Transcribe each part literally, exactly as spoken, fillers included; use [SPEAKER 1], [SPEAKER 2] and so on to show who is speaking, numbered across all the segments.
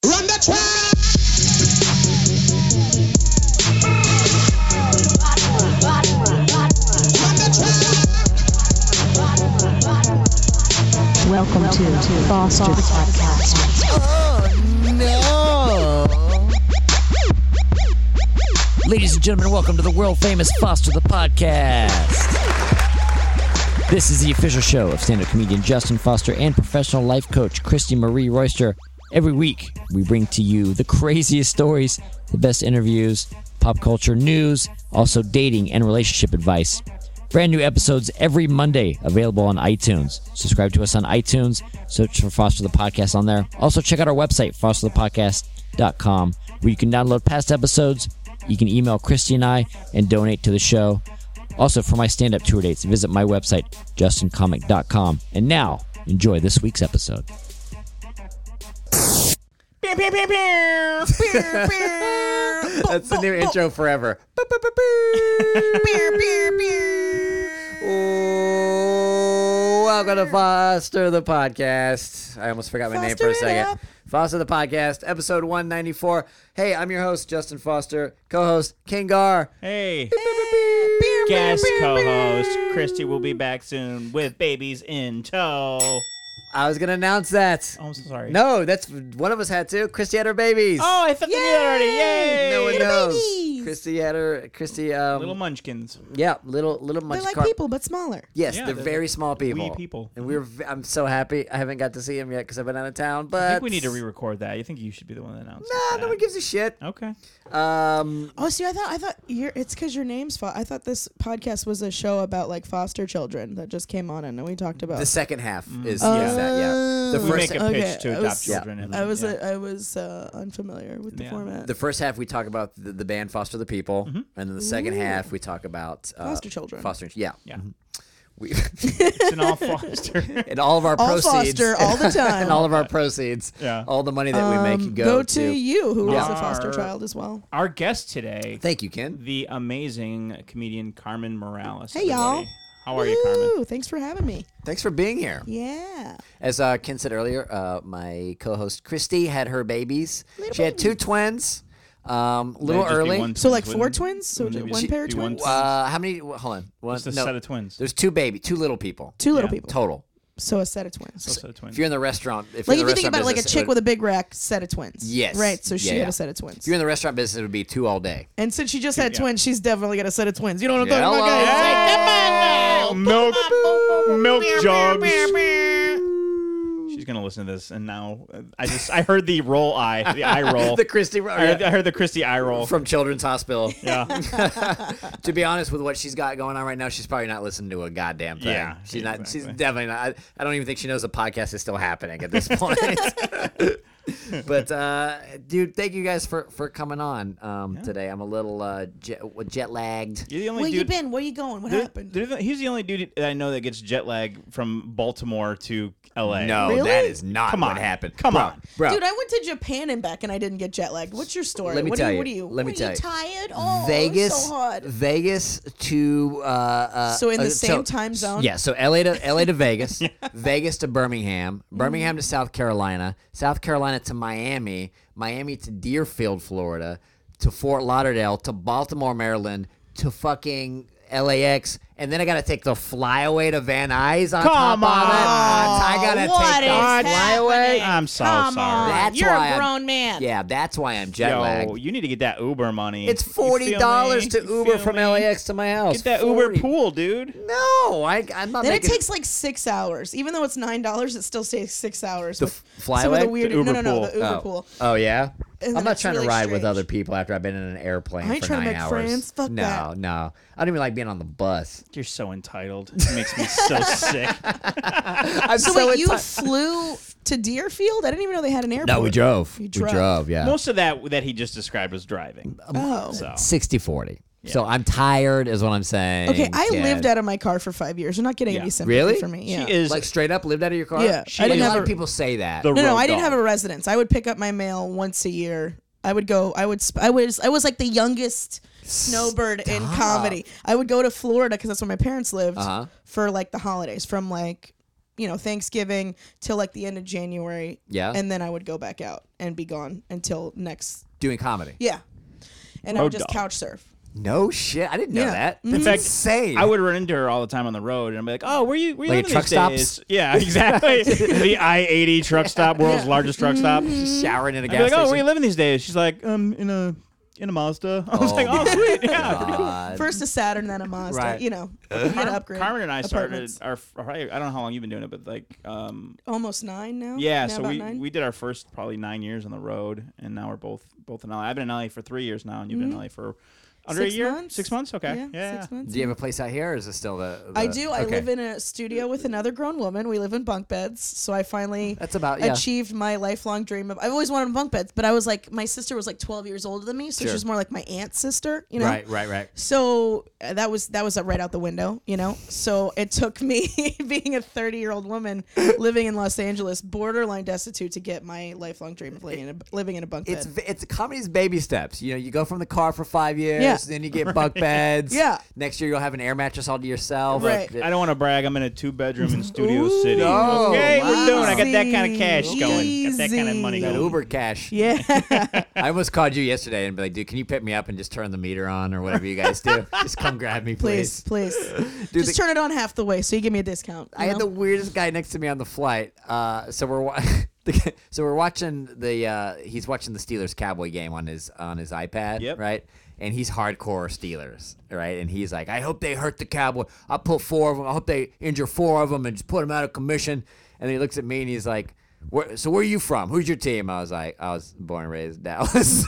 [SPEAKER 1] Run the track! Run the track!
[SPEAKER 2] Welcome to Foster Podcast.
[SPEAKER 3] Oh, no. Ladies and gentlemen, welcome to the world-famous Foster the Podcast. This is the official show of stand-up comedian Justin Foster and professional life coach Christy Marie Royster. Every week, we bring to you the craziest stories, the best interviews, pop culture news, also dating and relationship advice. Brand new episodes every Monday, available on iTunes. Subscribe to us on iTunes. Search for Foster the Podcast on there. Also, check out our website, foster the podcast dot com, where you can download past episodes. You can email Christy and I and donate to the show. Also, for my stand-up tour dates, visit my website, justin comic dot com. And now, enjoy this week's episode.
[SPEAKER 4] That's the new intro forever. Ooh, welcome to Foster the Podcast. I almost forgot my name for a second. Foster the Podcast, episode one ninety-four. Hey, I'm your host, Justin Foster. Co-host, King Gar.
[SPEAKER 5] Hey, guest co-host Christy will be back soon with babies in tow.
[SPEAKER 4] I was going to announce that.
[SPEAKER 5] Oh, I'm so sorry.
[SPEAKER 4] No, that's one of us had to. Christy had her babies.
[SPEAKER 5] Oh, I thought they did already. Yay!
[SPEAKER 4] No one
[SPEAKER 6] Little
[SPEAKER 4] knows.
[SPEAKER 6] babies.
[SPEAKER 4] Christy had her. Christy. Um,
[SPEAKER 5] Little munchkins.
[SPEAKER 4] Yeah, little little
[SPEAKER 6] They're
[SPEAKER 4] munch.
[SPEAKER 6] like
[SPEAKER 4] car-
[SPEAKER 6] people, but smaller.
[SPEAKER 4] Yes,
[SPEAKER 5] Yeah,
[SPEAKER 4] they're
[SPEAKER 5] they're
[SPEAKER 4] very small people.
[SPEAKER 5] wee people.
[SPEAKER 4] And we're. v- I'm so happy. I haven't got to see him yet because I've been out of town. But
[SPEAKER 5] I think we need to re-record that. I think you should be the one that announces
[SPEAKER 4] Nah,
[SPEAKER 5] that.
[SPEAKER 4] no one gives a shit.
[SPEAKER 5] Okay.
[SPEAKER 4] Um,
[SPEAKER 6] Oh, see, I thought I thought you're, it's because your name's. Fo- I thought this podcast was a show about like foster children that just came on, and we talked about.
[SPEAKER 4] the second half is,
[SPEAKER 6] Oh.
[SPEAKER 4] is that. Yeah, the
[SPEAKER 5] We
[SPEAKER 4] first.
[SPEAKER 5] make a
[SPEAKER 6] Okay,
[SPEAKER 5] pitch to
[SPEAKER 6] I
[SPEAKER 5] adopt
[SPEAKER 6] was-
[SPEAKER 5] children. and-
[SPEAKER 6] I was
[SPEAKER 5] yeah.
[SPEAKER 6] uh, I was uh, unfamiliar with the
[SPEAKER 5] Yeah.
[SPEAKER 6] format.
[SPEAKER 4] The first half we talk about the, the band Foster the People,
[SPEAKER 5] Mm-hmm.
[SPEAKER 4] and then the second
[SPEAKER 6] Ooh.
[SPEAKER 4] half we talk about uh,
[SPEAKER 6] Foster children.
[SPEAKER 4] Foster, yeah,
[SPEAKER 5] Yeah.
[SPEAKER 4] we
[SPEAKER 5] It's an all foster.
[SPEAKER 4] and all of our
[SPEAKER 6] All
[SPEAKER 4] proceeds,
[SPEAKER 6] foster all the time.
[SPEAKER 4] and all of our proceeds,
[SPEAKER 5] Yeah.
[SPEAKER 4] all the money that we make
[SPEAKER 6] Um,
[SPEAKER 4] can go,
[SPEAKER 6] go to you, who is
[SPEAKER 5] Yeah.
[SPEAKER 6] a foster
[SPEAKER 5] Our-
[SPEAKER 6] child as well.
[SPEAKER 5] Our guest today,
[SPEAKER 4] Thank you, Ken.
[SPEAKER 5] the amazing comedian Carmen Morales.
[SPEAKER 6] Hey, y'all.
[SPEAKER 5] everybody. How are you, Carmen?
[SPEAKER 6] Woo, thanks for having me.
[SPEAKER 4] Thanks for being here.
[SPEAKER 6] Yeah.
[SPEAKER 4] As uh, Ken said earlier, uh, my co-host Christy had her babies.
[SPEAKER 6] Little
[SPEAKER 4] she had two twins, um, a little
[SPEAKER 5] Might just be
[SPEAKER 4] early.
[SPEAKER 5] one
[SPEAKER 6] So
[SPEAKER 5] twins,
[SPEAKER 6] like four
[SPEAKER 5] wouldn't-
[SPEAKER 6] twins. So
[SPEAKER 5] wouldn't it be
[SPEAKER 6] one
[SPEAKER 5] just
[SPEAKER 6] pair of
[SPEAKER 5] be one
[SPEAKER 6] twins.
[SPEAKER 5] twin?
[SPEAKER 4] Uh, how many? Hold on. One,
[SPEAKER 5] Just a
[SPEAKER 4] no,
[SPEAKER 5] set of twins.
[SPEAKER 4] There's two baby, two little people
[SPEAKER 6] Two little
[SPEAKER 5] yeah.
[SPEAKER 6] people.
[SPEAKER 4] total.
[SPEAKER 6] So a set of twins.
[SPEAKER 5] So set of twins.
[SPEAKER 4] If you're in the restaurant, if
[SPEAKER 6] Like
[SPEAKER 4] you're
[SPEAKER 6] if
[SPEAKER 4] in
[SPEAKER 6] you
[SPEAKER 4] the
[SPEAKER 6] think about it, like a
[SPEAKER 4] restaurant
[SPEAKER 6] chick
[SPEAKER 4] business,
[SPEAKER 6] with a big rack, set of twins.
[SPEAKER 4] Yes.
[SPEAKER 6] Right. So she
[SPEAKER 4] Yeah,
[SPEAKER 6] had
[SPEAKER 4] yeah.
[SPEAKER 6] a set of twins.
[SPEAKER 4] if you're in the restaurant business, it would be two all day.
[SPEAKER 6] And since she just had
[SPEAKER 5] Yeah.
[SPEAKER 6] twins, she's definitely got a set of twins. You know what I'm
[SPEAKER 4] Yeah,
[SPEAKER 6] talking about,
[SPEAKER 4] hello.
[SPEAKER 6] guys?
[SPEAKER 5] Milk, milk jugs. She's gonna listen to this, and now uh, I just I heard the roll eye, the eye roll.
[SPEAKER 4] The Christy,
[SPEAKER 5] I, heard, I heard the Christy eye roll.
[SPEAKER 4] from Children's Hospital.
[SPEAKER 5] Yeah,
[SPEAKER 4] To be honest, with what she's got going on right now, she's probably not listening to a goddamn thing.
[SPEAKER 5] Yeah,
[SPEAKER 4] she's not. She's
[SPEAKER 5] exactly.
[SPEAKER 4] definitely not. I, I don't even think she knows the podcast is still happening at this point. But uh, dude, thank you guys for, for coming on um, today. I'm a little uh, jet, jet lagged.
[SPEAKER 5] you're the only
[SPEAKER 6] Where you
[SPEAKER 5] dude.
[SPEAKER 6] been? Where you going? What
[SPEAKER 5] There-
[SPEAKER 6] happened?
[SPEAKER 5] there- he's the only dude that I know that gets jet lag from Baltimore to L A.
[SPEAKER 4] No,
[SPEAKER 6] Really?
[SPEAKER 4] that is not
[SPEAKER 5] Come
[SPEAKER 4] what
[SPEAKER 5] on.
[SPEAKER 4] happened.
[SPEAKER 5] Come
[SPEAKER 4] Bro,
[SPEAKER 5] on.
[SPEAKER 4] bro.
[SPEAKER 6] Dude, I went to Japan and back, and I didn't get jet lagged. What's your story?
[SPEAKER 4] Let me
[SPEAKER 6] what
[SPEAKER 4] tell
[SPEAKER 6] are you,
[SPEAKER 4] you.
[SPEAKER 6] What are you?
[SPEAKER 4] Let me
[SPEAKER 6] what,
[SPEAKER 4] tell
[SPEAKER 6] are
[SPEAKER 4] you.
[SPEAKER 6] you tired? Oh,
[SPEAKER 4] Vegas,
[SPEAKER 6] it's so hot.
[SPEAKER 4] Vegas to uh, uh,
[SPEAKER 6] So in the
[SPEAKER 4] uh,
[SPEAKER 6] same time zone?
[SPEAKER 4] Yeah, so L A to L A to Vegas, Vegas to Birmingham, Birmingham to South Carolina, South Carolina to Miami, Miami to Deerfield, Florida, to Fort Lauderdale, to Baltimore, Maryland, to fucking L A X, and then I gotta take the flyaway to Van Nuys on
[SPEAKER 5] Come
[SPEAKER 4] top of it.
[SPEAKER 5] on.
[SPEAKER 4] I gotta
[SPEAKER 6] What
[SPEAKER 4] take the
[SPEAKER 6] is
[SPEAKER 4] flyaway.
[SPEAKER 5] I'm so
[SPEAKER 6] Come
[SPEAKER 5] sorry.
[SPEAKER 6] on.
[SPEAKER 4] That's
[SPEAKER 6] You're
[SPEAKER 4] why
[SPEAKER 6] a
[SPEAKER 4] I'm-
[SPEAKER 6] grown man.
[SPEAKER 4] Yeah, that's why I'm jet
[SPEAKER 5] Yo,
[SPEAKER 4] lagged.
[SPEAKER 5] you need to get that Uber money.
[SPEAKER 4] It's
[SPEAKER 5] You
[SPEAKER 4] forty
[SPEAKER 5] feel
[SPEAKER 4] dollars
[SPEAKER 5] me?
[SPEAKER 4] to
[SPEAKER 5] You
[SPEAKER 4] Uber
[SPEAKER 5] feel
[SPEAKER 4] from
[SPEAKER 5] me?
[SPEAKER 4] L A X to my house.
[SPEAKER 5] Get that
[SPEAKER 4] forty.
[SPEAKER 5] Uber pool, dude.
[SPEAKER 4] No, I, I'm not
[SPEAKER 6] Then
[SPEAKER 4] making
[SPEAKER 6] it takes like six hours. Even though it's nine dollars, it still takes six hours.
[SPEAKER 4] The
[SPEAKER 6] with
[SPEAKER 4] f-
[SPEAKER 6] some of the
[SPEAKER 4] flyaway?
[SPEAKER 6] weird.
[SPEAKER 5] The Uber
[SPEAKER 6] no, no, no,
[SPEAKER 5] pool.
[SPEAKER 6] the Uber
[SPEAKER 4] oh.
[SPEAKER 6] pool.
[SPEAKER 4] Oh yeah.
[SPEAKER 6] And
[SPEAKER 4] I'm
[SPEAKER 6] then
[SPEAKER 4] not
[SPEAKER 6] it's
[SPEAKER 4] trying
[SPEAKER 6] really
[SPEAKER 4] to ride with
[SPEAKER 6] strange.
[SPEAKER 4] other people after I've been in an airplane
[SPEAKER 6] I ain't
[SPEAKER 4] for
[SPEAKER 6] trying to
[SPEAKER 4] nine
[SPEAKER 6] make
[SPEAKER 4] hours.
[SPEAKER 6] friends. Fuck
[SPEAKER 4] no,
[SPEAKER 6] that.
[SPEAKER 4] no. I don't even like being on the bus.
[SPEAKER 5] You're so entitled. It makes me so sick.
[SPEAKER 4] I'm
[SPEAKER 6] So, wait, you
[SPEAKER 4] enti-
[SPEAKER 6] flew to Deerfield? I didn't even know they had an airport.
[SPEAKER 4] No, we drove.
[SPEAKER 6] You
[SPEAKER 4] We
[SPEAKER 6] drove.
[SPEAKER 4] drove. Yeah.
[SPEAKER 5] Most of that that he just described was driving.
[SPEAKER 6] Oh.
[SPEAKER 5] So
[SPEAKER 4] sixty forty. So I'm tired, is what I'm saying.
[SPEAKER 6] Okay, I
[SPEAKER 4] Yeah.
[SPEAKER 6] lived out of my car for five years. You're not getting
[SPEAKER 5] Yeah.
[SPEAKER 6] any sympathy
[SPEAKER 4] Really?
[SPEAKER 6] for me. Yeah.
[SPEAKER 5] she is
[SPEAKER 4] Like straight up lived out of your car.
[SPEAKER 6] Yeah,
[SPEAKER 4] She
[SPEAKER 6] I didn't
[SPEAKER 4] a
[SPEAKER 6] have
[SPEAKER 4] lot
[SPEAKER 6] a-
[SPEAKER 4] of people say that.
[SPEAKER 5] the
[SPEAKER 6] No, no,
[SPEAKER 5] road
[SPEAKER 6] I didn't
[SPEAKER 5] dog.
[SPEAKER 6] have a residence. I would pick up my mail once a year. I would go. I would. Sp- I was. I was like the youngest snowbird in comedy. I would go to Florida because that's where my parents lived
[SPEAKER 4] Uh-huh.
[SPEAKER 6] for like the holidays, from like you know, Thanksgiving till like the end of January.
[SPEAKER 4] Yeah.
[SPEAKER 6] And then I would go back out and be gone until next.
[SPEAKER 4] Doing comedy.
[SPEAKER 6] Yeah. And I
[SPEAKER 5] Road
[SPEAKER 6] would just
[SPEAKER 5] dog.
[SPEAKER 6] couch surf.
[SPEAKER 4] No shit. I didn't know
[SPEAKER 6] Yeah.
[SPEAKER 4] that.
[SPEAKER 6] In
[SPEAKER 4] That's
[SPEAKER 5] fact,
[SPEAKER 4] insane.
[SPEAKER 5] I would run into her all the time on the road, and I'm like, "Oh, where you? Where you
[SPEAKER 4] Like at
[SPEAKER 5] living
[SPEAKER 4] truck
[SPEAKER 5] these
[SPEAKER 4] stops?
[SPEAKER 5] days?" Yeah, exactly. The I eighty truck stop, world's
[SPEAKER 6] Yeah.
[SPEAKER 5] largest truck stop.
[SPEAKER 4] Just showering in a
[SPEAKER 5] I'd
[SPEAKER 4] gas
[SPEAKER 5] be like, "Oh,
[SPEAKER 4] station.
[SPEAKER 5] where you living these days?" She's like, "Um, in a in a Mazda." I was
[SPEAKER 4] Oh
[SPEAKER 5] like, "Oh,
[SPEAKER 4] my
[SPEAKER 5] sweet, yeah." pretty cool.
[SPEAKER 4] God.
[SPEAKER 6] First a Saturn, then a Mazda.
[SPEAKER 4] Right.
[SPEAKER 6] You know, we had to
[SPEAKER 5] Car-
[SPEAKER 6] upgrade.
[SPEAKER 5] Carmen and I started
[SPEAKER 6] apartments.
[SPEAKER 5] our. Probably, I don't know how long you've been doing it, but like, um,
[SPEAKER 6] Almost nine now.
[SPEAKER 5] yeah.
[SPEAKER 6] Now
[SPEAKER 5] So
[SPEAKER 6] about
[SPEAKER 5] we
[SPEAKER 6] nine?
[SPEAKER 5] we did our first probably nine years on the road, and now we're both both in L A. I've been in L A for three years now, and you've been in L A for under
[SPEAKER 6] Six
[SPEAKER 5] a year,
[SPEAKER 6] months?
[SPEAKER 5] six months. Okay,
[SPEAKER 6] Yeah,
[SPEAKER 5] yeah.
[SPEAKER 6] six months.
[SPEAKER 4] Do you have a place out here, or is it still the? the
[SPEAKER 6] I do. I
[SPEAKER 4] okay.
[SPEAKER 6] live in a studio with another grown woman. We live in bunk beds. So I finally
[SPEAKER 4] That's about yeah.
[SPEAKER 6] achieved my lifelong dream of. I've always wanted bunk beds, but I was like, my sister was like twelve years older than me, so
[SPEAKER 4] Sure.
[SPEAKER 6] she was more like my aunt's sister, you know.
[SPEAKER 4] Right, right, right.
[SPEAKER 6] So uh, that was that was uh, right out the window, you know. So it took me being a thirty year old woman living in Los Angeles, borderline destitute, to get my lifelong dream of living in a, living in a bunk
[SPEAKER 4] It's
[SPEAKER 6] bed.
[SPEAKER 4] v- it's comedy's baby steps. You know, you go from the car for five years,
[SPEAKER 6] Yeah.
[SPEAKER 4] then you get bunk beds.
[SPEAKER 6] Yeah.
[SPEAKER 4] Next year you'll have an air mattress all to yourself.
[SPEAKER 6] Right.
[SPEAKER 5] I don't want to brag. I'm in a two bedroom in Studio
[SPEAKER 6] Ooh.
[SPEAKER 5] City.
[SPEAKER 4] Oh,
[SPEAKER 5] okay,
[SPEAKER 4] wow.
[SPEAKER 5] we're doing. I got that kind of cash
[SPEAKER 6] Easy.
[SPEAKER 5] going. Got that kind of money
[SPEAKER 6] Easy.
[SPEAKER 4] That
[SPEAKER 5] going.
[SPEAKER 4] Uber cash.
[SPEAKER 6] Yeah.
[SPEAKER 4] I almost called you yesterday and be like, dude, can you pick me up and just turn the meter on or whatever you guys do? Just come grab me,
[SPEAKER 6] Please,
[SPEAKER 4] please.
[SPEAKER 6] please.
[SPEAKER 4] Dude,
[SPEAKER 6] Just
[SPEAKER 4] the-
[SPEAKER 6] turn it on half the way so you give me a discount. you
[SPEAKER 4] I had
[SPEAKER 6] know?
[SPEAKER 4] the weirdest guy next to me on the flight. Uh, so we're wa- so we're watching the uh, he's watching the Steelers Cowboy game on his on his iPad,
[SPEAKER 5] Yep.
[SPEAKER 4] right? And he's hardcore Steelers, right? And he's like, I hope they hurt the Cowboy. I'll put four of them. I hope they injure four of them and just put them out of commission. And then he looks at me and he's like, where, so where are you from? Who's your team? I was like, I was born and raised in Dallas.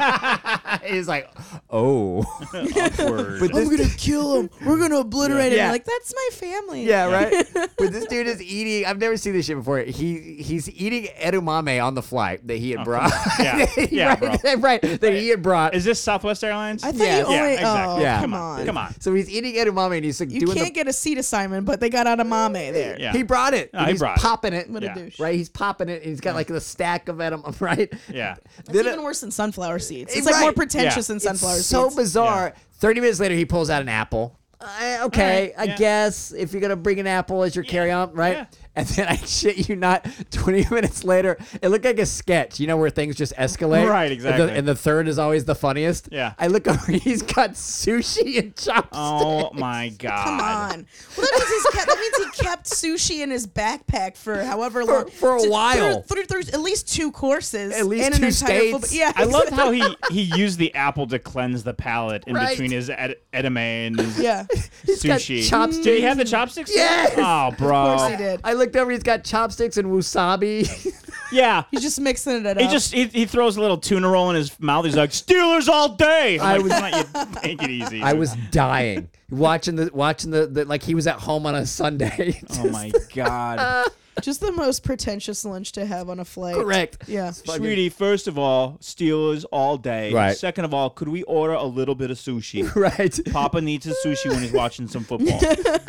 [SPEAKER 4] He's like, oh.
[SPEAKER 5] Awkward.
[SPEAKER 4] But
[SPEAKER 6] I'm
[SPEAKER 4] this
[SPEAKER 6] gonna kill him. We're gonna obliterate him.
[SPEAKER 4] Yeah.
[SPEAKER 6] Like, that's my family.
[SPEAKER 4] Yeah, right. But this dude is eating. I've never seen this shit before. He he's eating edamame on the flight that he had brought.
[SPEAKER 5] Yeah. Yeah,
[SPEAKER 4] right, right. That he had brought.
[SPEAKER 5] Is this Southwest Airlines?
[SPEAKER 6] I thought
[SPEAKER 4] Yeah.
[SPEAKER 6] you only.
[SPEAKER 5] Yeah, exactly.
[SPEAKER 6] Oh,
[SPEAKER 4] Yeah.
[SPEAKER 6] come
[SPEAKER 5] Come
[SPEAKER 6] on.
[SPEAKER 5] on. Come on.
[SPEAKER 4] So he's eating edamame and he's like
[SPEAKER 6] You
[SPEAKER 4] doing
[SPEAKER 6] can't
[SPEAKER 4] the.
[SPEAKER 6] get a seat assignment, but they got edamame there.
[SPEAKER 5] Yeah.
[SPEAKER 4] He brought it.
[SPEAKER 5] No,
[SPEAKER 4] and
[SPEAKER 5] he
[SPEAKER 4] he's
[SPEAKER 5] brought it.
[SPEAKER 4] popping it.
[SPEAKER 6] What
[SPEAKER 5] Yeah.
[SPEAKER 6] a douche.
[SPEAKER 4] Right. He's popping it. And he's got like the stack of edamame. Right.
[SPEAKER 5] Yeah.
[SPEAKER 6] It's
[SPEAKER 4] Then
[SPEAKER 6] even
[SPEAKER 4] it-
[SPEAKER 6] worse than sunflower seeds. It's
[SPEAKER 4] Right.
[SPEAKER 6] like more pretentious
[SPEAKER 5] Yeah.
[SPEAKER 6] than sunflower
[SPEAKER 4] It's
[SPEAKER 6] seeds.
[SPEAKER 4] so bizarre. Thirty minutes later, he pulls out an apple. Uh, okay,
[SPEAKER 5] Alright,
[SPEAKER 4] I
[SPEAKER 5] yeah.
[SPEAKER 4] guess if you're gonna bring an apple as your carry-on, right?
[SPEAKER 5] yeah.
[SPEAKER 4] And then I shit you not, twenty minutes later, it looked like a sketch. You know where things just escalate,
[SPEAKER 5] Right,
[SPEAKER 4] And
[SPEAKER 5] exactly.
[SPEAKER 4] the, and the third is always the funniest.
[SPEAKER 5] Yeah.
[SPEAKER 4] I look over, he's got sushi and chopsticks.
[SPEAKER 5] Oh my God.
[SPEAKER 6] Come on. Well, that means he's kept, that means he kept sushi in his backpack for however
[SPEAKER 4] For-
[SPEAKER 6] long.
[SPEAKER 4] for a
[SPEAKER 6] To-
[SPEAKER 4] while.
[SPEAKER 6] Through, through, through at least two courses.
[SPEAKER 4] At least
[SPEAKER 6] and an
[SPEAKER 4] two
[SPEAKER 6] entire
[SPEAKER 4] states.
[SPEAKER 6] football- yeah.
[SPEAKER 5] I loved how he, he used the apple to cleanse the palate in
[SPEAKER 4] Right.
[SPEAKER 5] between his ed- edamame and his
[SPEAKER 6] Yeah.
[SPEAKER 4] got
[SPEAKER 5] sushi.
[SPEAKER 4] chopsticks.
[SPEAKER 5] Did he have the chopsticks?
[SPEAKER 4] Yes.
[SPEAKER 5] Oh, bro.
[SPEAKER 6] Of course he did.
[SPEAKER 4] I looked over, he's got chopsticks and wasabi.
[SPEAKER 5] Yeah.
[SPEAKER 6] He's just mixing it up.
[SPEAKER 5] He just he, he throws a little tuna roll in his mouth. He's like Steelers all day. I'm
[SPEAKER 4] I
[SPEAKER 5] like,
[SPEAKER 4] was-
[SPEAKER 5] "Come on, you take it easy.
[SPEAKER 4] I was dying watching the watching the, the like he was at home on a Sunday.
[SPEAKER 5] Oh my God.
[SPEAKER 6] Just the most pretentious lunch to have on a flight.
[SPEAKER 4] Correct.
[SPEAKER 6] Yeah.
[SPEAKER 5] Sweetie, first of all, Steelers all day.
[SPEAKER 4] Right.
[SPEAKER 5] Second of all, could we order a little bit of sushi?
[SPEAKER 4] Right.
[SPEAKER 5] Papa needs his sushi when he's watching some football.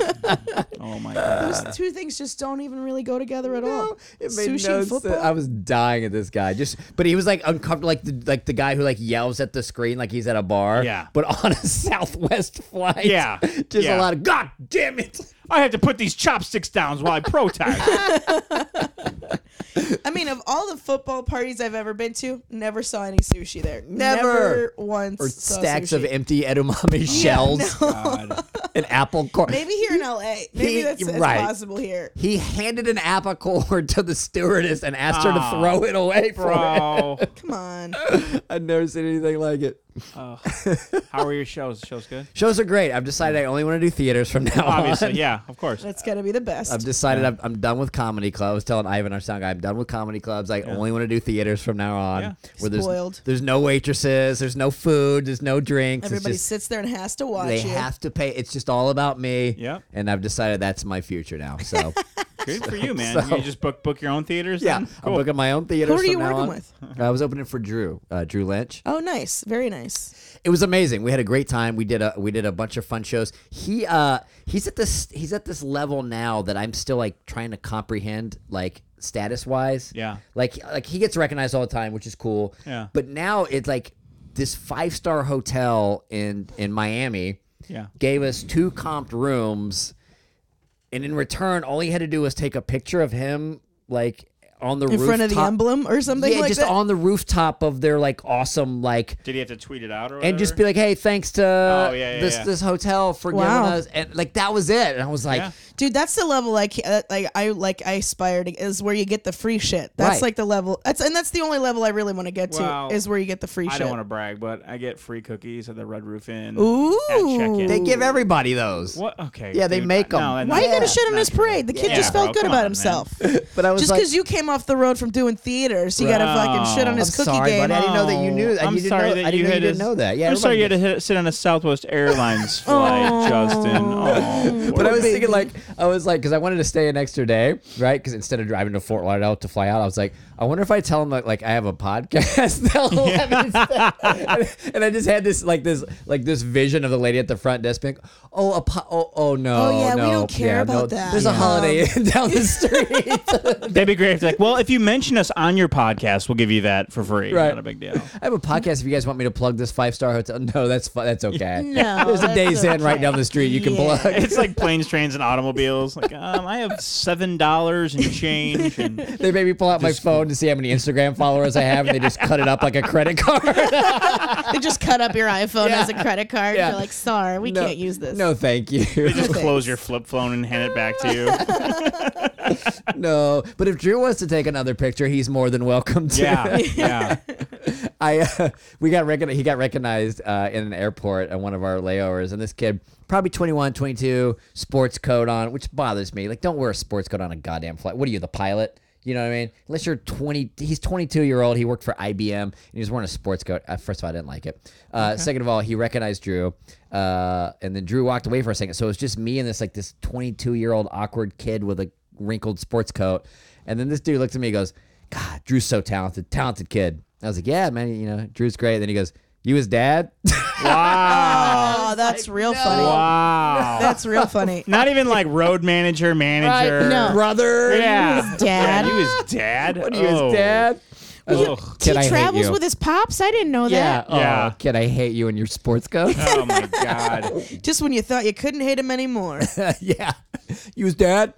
[SPEAKER 5] Oh my God.
[SPEAKER 6] Those two things just don't even really go together at all.
[SPEAKER 4] It made
[SPEAKER 6] Sushi
[SPEAKER 4] no
[SPEAKER 6] and
[SPEAKER 4] sense.
[SPEAKER 6] football.
[SPEAKER 4] I was dying at this guy. Just, but he was like uncomfortable, like the like the guy who like yells at the screen like he's at a bar.
[SPEAKER 5] Yeah.
[SPEAKER 4] But on a Southwest flight.
[SPEAKER 5] Yeah.
[SPEAKER 4] Just
[SPEAKER 5] Yeah.
[SPEAKER 4] a lot of God damn it.
[SPEAKER 5] I had to put these chopsticks down while I protest.
[SPEAKER 6] I mean, of all the football parties I've ever been to, never saw any sushi there.
[SPEAKER 4] Never.
[SPEAKER 6] once.
[SPEAKER 4] Or
[SPEAKER 6] saw
[SPEAKER 4] stacks of
[SPEAKER 6] sushi.
[SPEAKER 4] empty edamame shells
[SPEAKER 5] God.
[SPEAKER 4] and apple core.
[SPEAKER 6] Maybe here in L A. Maybe
[SPEAKER 4] He-
[SPEAKER 6] that's, that's
[SPEAKER 4] right.
[SPEAKER 6] possible here.
[SPEAKER 4] He handed an apple core to the stewardess and asked her to
[SPEAKER 5] Aw.
[SPEAKER 4] throw it away for
[SPEAKER 5] Bro.
[SPEAKER 6] Come on.
[SPEAKER 4] it. I've never seen anything like it.
[SPEAKER 5] Oh. How are your shows? Shows good?
[SPEAKER 4] Shows are great. I've decided I only want to do theaters from now
[SPEAKER 5] Obviously,
[SPEAKER 4] on.
[SPEAKER 5] yeah, of course.
[SPEAKER 6] That's got to be the best.
[SPEAKER 4] I've decided I'm, I'm done with comedy clubs. I was telling Ivan, our sound guy, I'm done with comedy clubs. I only want to do theaters from now on.
[SPEAKER 5] Yeah.
[SPEAKER 4] Where there's,
[SPEAKER 6] Spoiled.
[SPEAKER 4] there's no waitresses, there's no food, there's no drinks. It's
[SPEAKER 6] Everybody
[SPEAKER 4] just-
[SPEAKER 6] sits there and has to watch
[SPEAKER 4] they
[SPEAKER 6] you.
[SPEAKER 4] have to pay. It's just all about me.
[SPEAKER 5] Yep.
[SPEAKER 4] And I've decided that's my future now. So
[SPEAKER 5] Good for you, man.
[SPEAKER 4] So-
[SPEAKER 5] you just book book your own theaters.
[SPEAKER 4] yeah,
[SPEAKER 5] then?
[SPEAKER 4] I'm
[SPEAKER 5] Cool.
[SPEAKER 4] booking my own theaters.
[SPEAKER 6] Who are
[SPEAKER 4] from
[SPEAKER 6] you
[SPEAKER 4] now
[SPEAKER 6] working
[SPEAKER 4] on.
[SPEAKER 6] with?
[SPEAKER 4] I was opening for Drew, uh, Drew Lynch.
[SPEAKER 6] Oh, nice. Very nice.
[SPEAKER 4] It was amazing. We had a great time. We did a we did a bunch of fun shows. He uh he's at this he's at this level now that I'm still like trying to comprehend like status wise.
[SPEAKER 5] Yeah.
[SPEAKER 4] Like like he gets recognized all the time, which is cool.
[SPEAKER 5] Yeah.
[SPEAKER 4] But now it's like this five star hotel in in Miami
[SPEAKER 5] Yeah.
[SPEAKER 4] gave us two comped rooms and in return, all he had to do was take a picture of him, like on the
[SPEAKER 6] in
[SPEAKER 4] rooftop.
[SPEAKER 6] front of the emblem or something
[SPEAKER 4] Yeah,
[SPEAKER 6] like
[SPEAKER 4] just
[SPEAKER 6] that.
[SPEAKER 4] on the rooftop of their like awesome like.
[SPEAKER 5] Did he have to tweet it out or whatever?
[SPEAKER 4] And just be like, hey, thanks to
[SPEAKER 5] Oh, yeah, yeah,
[SPEAKER 4] this
[SPEAKER 5] yeah.
[SPEAKER 4] this hotel for
[SPEAKER 6] Wow.
[SPEAKER 4] giving us, and like that was it. And I was like,
[SPEAKER 5] Yeah.
[SPEAKER 6] Dude, that's the level like uh, like I like I aspire to is where you get the free shit. That's
[SPEAKER 4] Right.
[SPEAKER 6] like the level. That's and that's the only level I really want to get to
[SPEAKER 5] Well,
[SPEAKER 6] is where you get the free
[SPEAKER 5] I
[SPEAKER 6] shit.
[SPEAKER 5] don't want to brag, but I get free cookies at the Red Roof Inn.
[SPEAKER 6] Ooh.
[SPEAKER 5] At check-in.
[SPEAKER 4] they give everybody those.
[SPEAKER 5] What? Okay.
[SPEAKER 4] Yeah, they
[SPEAKER 5] dude,
[SPEAKER 4] make 'em.
[SPEAKER 5] no, that's
[SPEAKER 6] Why are you
[SPEAKER 5] not-
[SPEAKER 6] gonna shit on
[SPEAKER 5] not
[SPEAKER 6] his
[SPEAKER 5] true.
[SPEAKER 6] parade? The kid
[SPEAKER 5] Yeah,
[SPEAKER 6] just felt
[SPEAKER 5] bro,
[SPEAKER 6] good
[SPEAKER 5] come
[SPEAKER 6] about
[SPEAKER 5] on,
[SPEAKER 6] himself.
[SPEAKER 4] But I was
[SPEAKER 6] Just
[SPEAKER 4] like,
[SPEAKER 6] because you came off the road from doing theater, so you got to fucking shit on
[SPEAKER 5] Bro.
[SPEAKER 6] his
[SPEAKER 4] I'm
[SPEAKER 6] cookie
[SPEAKER 4] sorry,
[SPEAKER 6] game.
[SPEAKER 4] buddy. I didn't know that you knew. I
[SPEAKER 5] I'm
[SPEAKER 4] didn't
[SPEAKER 5] sorry
[SPEAKER 4] know,
[SPEAKER 5] that
[SPEAKER 4] I didn't
[SPEAKER 5] you
[SPEAKER 4] know you
[SPEAKER 5] had
[SPEAKER 4] didn't
[SPEAKER 5] to-
[SPEAKER 4] know that. Yeah,
[SPEAKER 5] I'm sorry you had
[SPEAKER 4] everybody
[SPEAKER 5] to hit, sit on a Southwest Airlines flight, Justin. Oh,
[SPEAKER 4] But I was
[SPEAKER 6] baby.
[SPEAKER 4] thinking, like, I was like, because I wanted to stay an extra day, right? Because instead of driving to Fort Lauderdale to fly out, I was like, I wonder if I tell them like, like I have a podcast. They'll let me stay. and, and I just had this like this like this vision of the lady at the front desk being, oh, a po- oh, oh no,
[SPEAKER 6] Oh, yeah, we
[SPEAKER 4] no,
[SPEAKER 6] don't care
[SPEAKER 4] yeah,
[SPEAKER 6] about
[SPEAKER 4] no,
[SPEAKER 6] that.
[SPEAKER 4] There's a
[SPEAKER 6] Yeah.
[SPEAKER 4] Holiday Inn down the street.
[SPEAKER 5] That'd be great. If like, well, if you mention us on your podcast, we'll give you that for free.
[SPEAKER 4] Right.
[SPEAKER 5] Not a big deal.
[SPEAKER 4] I have a podcast. If you guys want me to plug this five star hotel, no, that's fu- that's okay.
[SPEAKER 6] No,
[SPEAKER 4] There's a
[SPEAKER 6] that's
[SPEAKER 4] Days Inn right
[SPEAKER 6] okay.
[SPEAKER 4] down the street. You can
[SPEAKER 6] Yeah.
[SPEAKER 4] plug.
[SPEAKER 5] It's like planes, trains, and automobiles. Like, um, I have seven dollars and change. And
[SPEAKER 4] They made me pull out my phone to see how many Instagram followers I have, and they just cut it up like a credit card.
[SPEAKER 6] They just cut up your iPhone
[SPEAKER 4] Yeah.
[SPEAKER 6] as a credit card.
[SPEAKER 4] Yeah.
[SPEAKER 6] You're like, sorry, we
[SPEAKER 4] No-
[SPEAKER 6] can't use this.
[SPEAKER 4] No, thank you.
[SPEAKER 5] they just
[SPEAKER 6] thanks.
[SPEAKER 5] close your flip phone and hand it back to you.
[SPEAKER 4] No, but if Drew wants to take another picture, he's more than welcome to.
[SPEAKER 5] Yeah, yeah.
[SPEAKER 4] I uh, we got recon- he got recognized uh, in an airport at one of our layovers, and this kid, probably twenty-one, twenty-two, sports coat on, which bothers me. Like, don't wear a sports coat on a goddamn flight. What are you, the pilot? You know what I mean? Unless you're twenty, he's twenty-two year old. He worked for I B M and he was wearing a sports coat. Uh, first of all, I didn't like it. Uh, Second of all, he recognized Drew, uh, and then Drew walked away for a second. So it was just me and this like this twenty-two year old awkward kid with a wrinkled sports coat. And then this dude looks at me and goes, God, Drew's so talented, talented kid. I was like, yeah, man, you know, Drew's great. Then he goes, you his dad?
[SPEAKER 5] Wow.
[SPEAKER 6] Oh, that's real funny.
[SPEAKER 5] Wow.
[SPEAKER 6] That's real funny.
[SPEAKER 5] Not even like road manager, manager.
[SPEAKER 6] No.
[SPEAKER 4] Brother?
[SPEAKER 5] Yeah.
[SPEAKER 6] Dad.
[SPEAKER 5] Yeah, you his dad.
[SPEAKER 4] What are you,
[SPEAKER 5] Oh.
[SPEAKER 4] his dad?
[SPEAKER 5] Ugh.
[SPEAKER 4] Kid,
[SPEAKER 6] he
[SPEAKER 4] I hate
[SPEAKER 6] travels
[SPEAKER 4] you.
[SPEAKER 6] with his pops? I didn't know
[SPEAKER 4] Yeah.
[SPEAKER 6] that.
[SPEAKER 5] Yeah.
[SPEAKER 4] Oh, kid, I hate you and your sports coat.
[SPEAKER 5] Oh my god.
[SPEAKER 6] Just when you thought you couldn't hate him anymore.
[SPEAKER 4] Yeah. You his dad?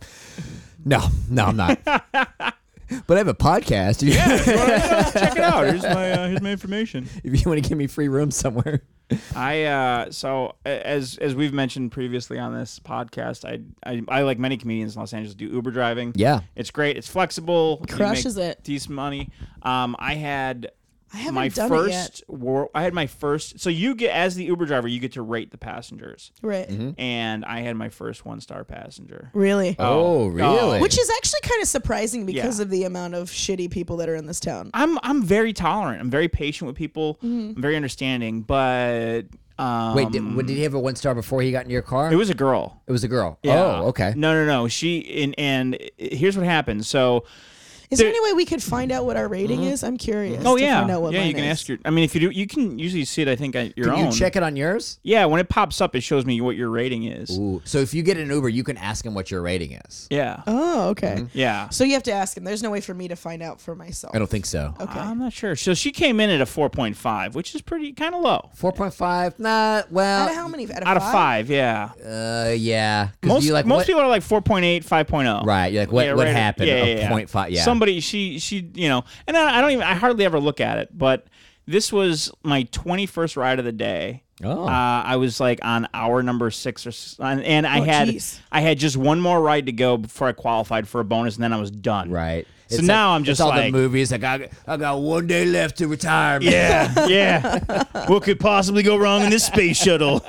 [SPEAKER 4] No, no, I'm not. But I have a podcast. Yeah.
[SPEAKER 5] Check it out. Here's my uh, here's my information.
[SPEAKER 4] If you want to give me free room somewhere.
[SPEAKER 5] I uh so a- as as we've mentioned previously on this podcast, I I, I like many comedians in Los Angeles do Uber driving.
[SPEAKER 4] Yeah.
[SPEAKER 5] It's great. It's flexible. You
[SPEAKER 6] Crushes
[SPEAKER 5] make
[SPEAKER 6] it.
[SPEAKER 5] Decent money. Um, I had
[SPEAKER 6] I haven't
[SPEAKER 5] my
[SPEAKER 6] done it yet.
[SPEAKER 5] first. Wor- I had my first. So you get as the Uber driver, you get to rate the passengers,
[SPEAKER 6] Right.
[SPEAKER 5] and I had my first one star passenger.
[SPEAKER 6] Really?
[SPEAKER 4] Oh, really?
[SPEAKER 6] Which is actually kind of surprising because
[SPEAKER 5] Yeah.
[SPEAKER 6] of the amount of shitty people that are in this town.
[SPEAKER 5] I'm I'm very tolerant. I'm very patient with people.
[SPEAKER 6] Mm-hmm.
[SPEAKER 5] I'm very understanding, but. Um,
[SPEAKER 4] Wait, did, what, did he have a one star before he got into your car?
[SPEAKER 5] it was a girl.
[SPEAKER 4] It was a girl.
[SPEAKER 5] Yeah.
[SPEAKER 4] Oh, okay.
[SPEAKER 5] No, no, no. She and and here's what happened. So,
[SPEAKER 6] Is
[SPEAKER 5] There-
[SPEAKER 6] there any way we could find out what our rating is? I'm curious.
[SPEAKER 5] oh
[SPEAKER 6] to
[SPEAKER 5] yeah,
[SPEAKER 6] find out what
[SPEAKER 5] yeah.
[SPEAKER 6] mine
[SPEAKER 5] You can
[SPEAKER 6] is.
[SPEAKER 5] ask your. I mean, if you do, you can usually see it. I think at your
[SPEAKER 4] Can
[SPEAKER 5] own.
[SPEAKER 4] you check it on yours?
[SPEAKER 5] Yeah, when it pops up, it shows me what your rating is.
[SPEAKER 4] Ooh. So if you get an Uber, you can ask him what your rating is.
[SPEAKER 5] Yeah,
[SPEAKER 6] Oh, okay.
[SPEAKER 5] yeah.
[SPEAKER 6] So you have to ask him. There's no way for me to find out for myself.
[SPEAKER 4] I don't think so.
[SPEAKER 6] Okay.
[SPEAKER 5] I'm not sure. So she came in at a four point five, which is pretty kind of low.
[SPEAKER 4] four point five? Nah, well.
[SPEAKER 6] Out of how many? Out of,
[SPEAKER 5] Out of
[SPEAKER 6] five?
[SPEAKER 5] five, yeah.
[SPEAKER 4] Uh, yeah. 'Cause
[SPEAKER 5] Most
[SPEAKER 4] you like,
[SPEAKER 5] most
[SPEAKER 4] what-
[SPEAKER 5] people are like four point eight, five point oh.
[SPEAKER 4] Right. You're like, what,
[SPEAKER 5] Yeah,
[SPEAKER 4] what
[SPEAKER 5] right.
[SPEAKER 4] happened?
[SPEAKER 5] Yeah,
[SPEAKER 4] A
[SPEAKER 5] yeah, yeah.
[SPEAKER 4] point five. Yeah.
[SPEAKER 5] Somebody, she, she, you know, and I, I don't even, I hardly ever look at it, but this was my twenty-first ride of the day.
[SPEAKER 4] Oh.
[SPEAKER 5] Uh, I was like on hour number six or, s- and and I
[SPEAKER 6] Oh,
[SPEAKER 5] had,
[SPEAKER 6] jeez.
[SPEAKER 5] I had just one more ride to go before I qualified for a bonus, and then I was done.
[SPEAKER 4] Right.
[SPEAKER 5] So
[SPEAKER 4] It's
[SPEAKER 5] now
[SPEAKER 4] like-
[SPEAKER 5] I'm just
[SPEAKER 4] it's all
[SPEAKER 5] like,
[SPEAKER 4] the movies. Like, I, I got one day left to retire. man.
[SPEAKER 5] yeah, yeah. What could possibly go wrong in this space shuttle?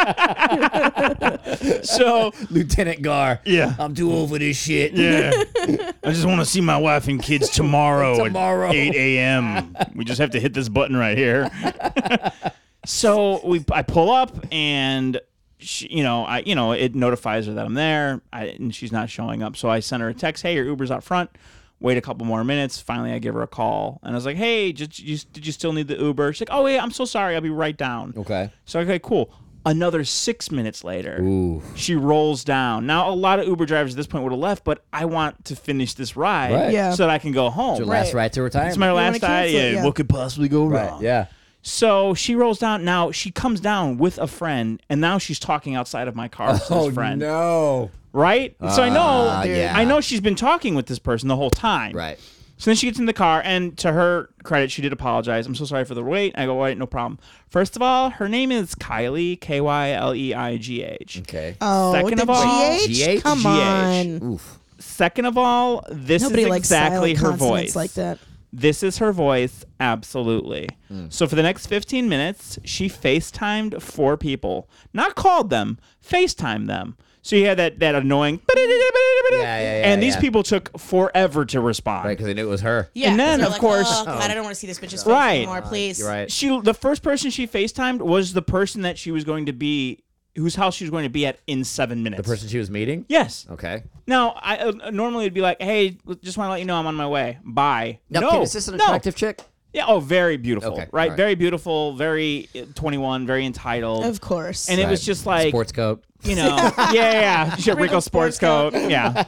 [SPEAKER 5] So
[SPEAKER 4] Lieutenant Gar.
[SPEAKER 5] Yeah.
[SPEAKER 4] I'm too old for this shit.
[SPEAKER 5] yeah, I just want to see my wife and kids tomorrow,
[SPEAKER 4] Tomorrow.
[SPEAKER 5] at eight a.m. We just have to hit this button right here. So we, I pull up and. She, you know, I, you know, it notifies her that I'm there, I, and she's not showing up. So I send her a text, "Hey, your Uber's out front." Wait a couple more minutes. Finally, I give her a call, and I was like, "Hey, did you, did you still need the Uber?" She's like, "Oh, yeah, I'm so sorry. I'll be right down."
[SPEAKER 4] Okay.
[SPEAKER 5] So okay, cool. Another six minutes later,
[SPEAKER 4] Ooh.
[SPEAKER 5] she rolls down. Now, a lot of Uber drivers at this point would have left, but I want to finish this ride
[SPEAKER 4] Right.
[SPEAKER 6] Yeah.
[SPEAKER 5] so that I can go home.
[SPEAKER 4] It's your last
[SPEAKER 6] Right.
[SPEAKER 4] ride to retirement.
[SPEAKER 5] It's my
[SPEAKER 6] wanna
[SPEAKER 5] last ride.
[SPEAKER 6] cancel it,
[SPEAKER 5] Yeah,
[SPEAKER 6] yeah.
[SPEAKER 5] what could possibly go
[SPEAKER 4] Right.
[SPEAKER 5] wrong?
[SPEAKER 4] Yeah.
[SPEAKER 5] So she rolls down. Now she comes down with a friend, and now she's talking outside of my car with
[SPEAKER 4] Oh,
[SPEAKER 5] this friend.
[SPEAKER 4] no.
[SPEAKER 5] right? so I know,
[SPEAKER 4] Ah, yeah.
[SPEAKER 5] I know she's been talking with this person the whole time.
[SPEAKER 4] Right.
[SPEAKER 5] So then she gets in the car, and to her credit, she did apologize. I'm so sorry for the wait. I go, wait, no problem. First of all, her name is Kylie, K Y L E I G H.
[SPEAKER 4] Okay.
[SPEAKER 6] Oh,
[SPEAKER 5] Second
[SPEAKER 6] the
[SPEAKER 5] of all-
[SPEAKER 6] G H?
[SPEAKER 4] G H?
[SPEAKER 6] Come
[SPEAKER 5] G H.
[SPEAKER 6] on.
[SPEAKER 4] Oof.
[SPEAKER 5] Second of all, this
[SPEAKER 6] Nobody
[SPEAKER 5] is
[SPEAKER 6] likes
[SPEAKER 5] exactly
[SPEAKER 6] silent
[SPEAKER 5] her
[SPEAKER 6] consonants
[SPEAKER 5] voice.
[SPEAKER 6] like that.
[SPEAKER 5] This is her voice, absolutely.
[SPEAKER 4] Mm.
[SPEAKER 5] So for the next fifteen minutes, she FaceTimed four people. Not called them, FaceTimed them. So you had that, that annoying...
[SPEAKER 4] Yeah, yeah, yeah,
[SPEAKER 5] and these
[SPEAKER 4] yeah.
[SPEAKER 5] people took forever to respond.
[SPEAKER 4] Right, because they knew it was her.
[SPEAKER 6] Yeah,
[SPEAKER 5] And then,
[SPEAKER 6] they're
[SPEAKER 5] of
[SPEAKER 6] like,
[SPEAKER 5] course-
[SPEAKER 6] oh, God, I don't want to see this bitch's face
[SPEAKER 5] Right.
[SPEAKER 6] anymore, please.
[SPEAKER 4] You're right.
[SPEAKER 5] She, the first person she FaceTimed was the person that she was going to be... whose house she was going to be at in seven minutes.
[SPEAKER 4] The person she was meeting?
[SPEAKER 5] Yes.
[SPEAKER 4] Okay.
[SPEAKER 5] Now, I uh, normally it'd be like, hey, just want to let you know I'm on my way. Bye.
[SPEAKER 4] Now,
[SPEAKER 5] no.
[SPEAKER 4] kid, is this an
[SPEAKER 5] no.
[SPEAKER 4] attractive chick?
[SPEAKER 5] Yeah. Oh, very beautiful.
[SPEAKER 4] Okay,
[SPEAKER 5] Right?
[SPEAKER 4] all right.
[SPEAKER 5] Very beautiful. Very uh, twenty-one. Very entitled.
[SPEAKER 6] Of course.
[SPEAKER 5] and it was
[SPEAKER 4] Right.
[SPEAKER 5] just like,
[SPEAKER 4] Sports coat.
[SPEAKER 5] you know, yeah, yeah, yeah. She had
[SPEAKER 6] Rico
[SPEAKER 5] Rico sports
[SPEAKER 6] sports
[SPEAKER 5] coat. Yeah.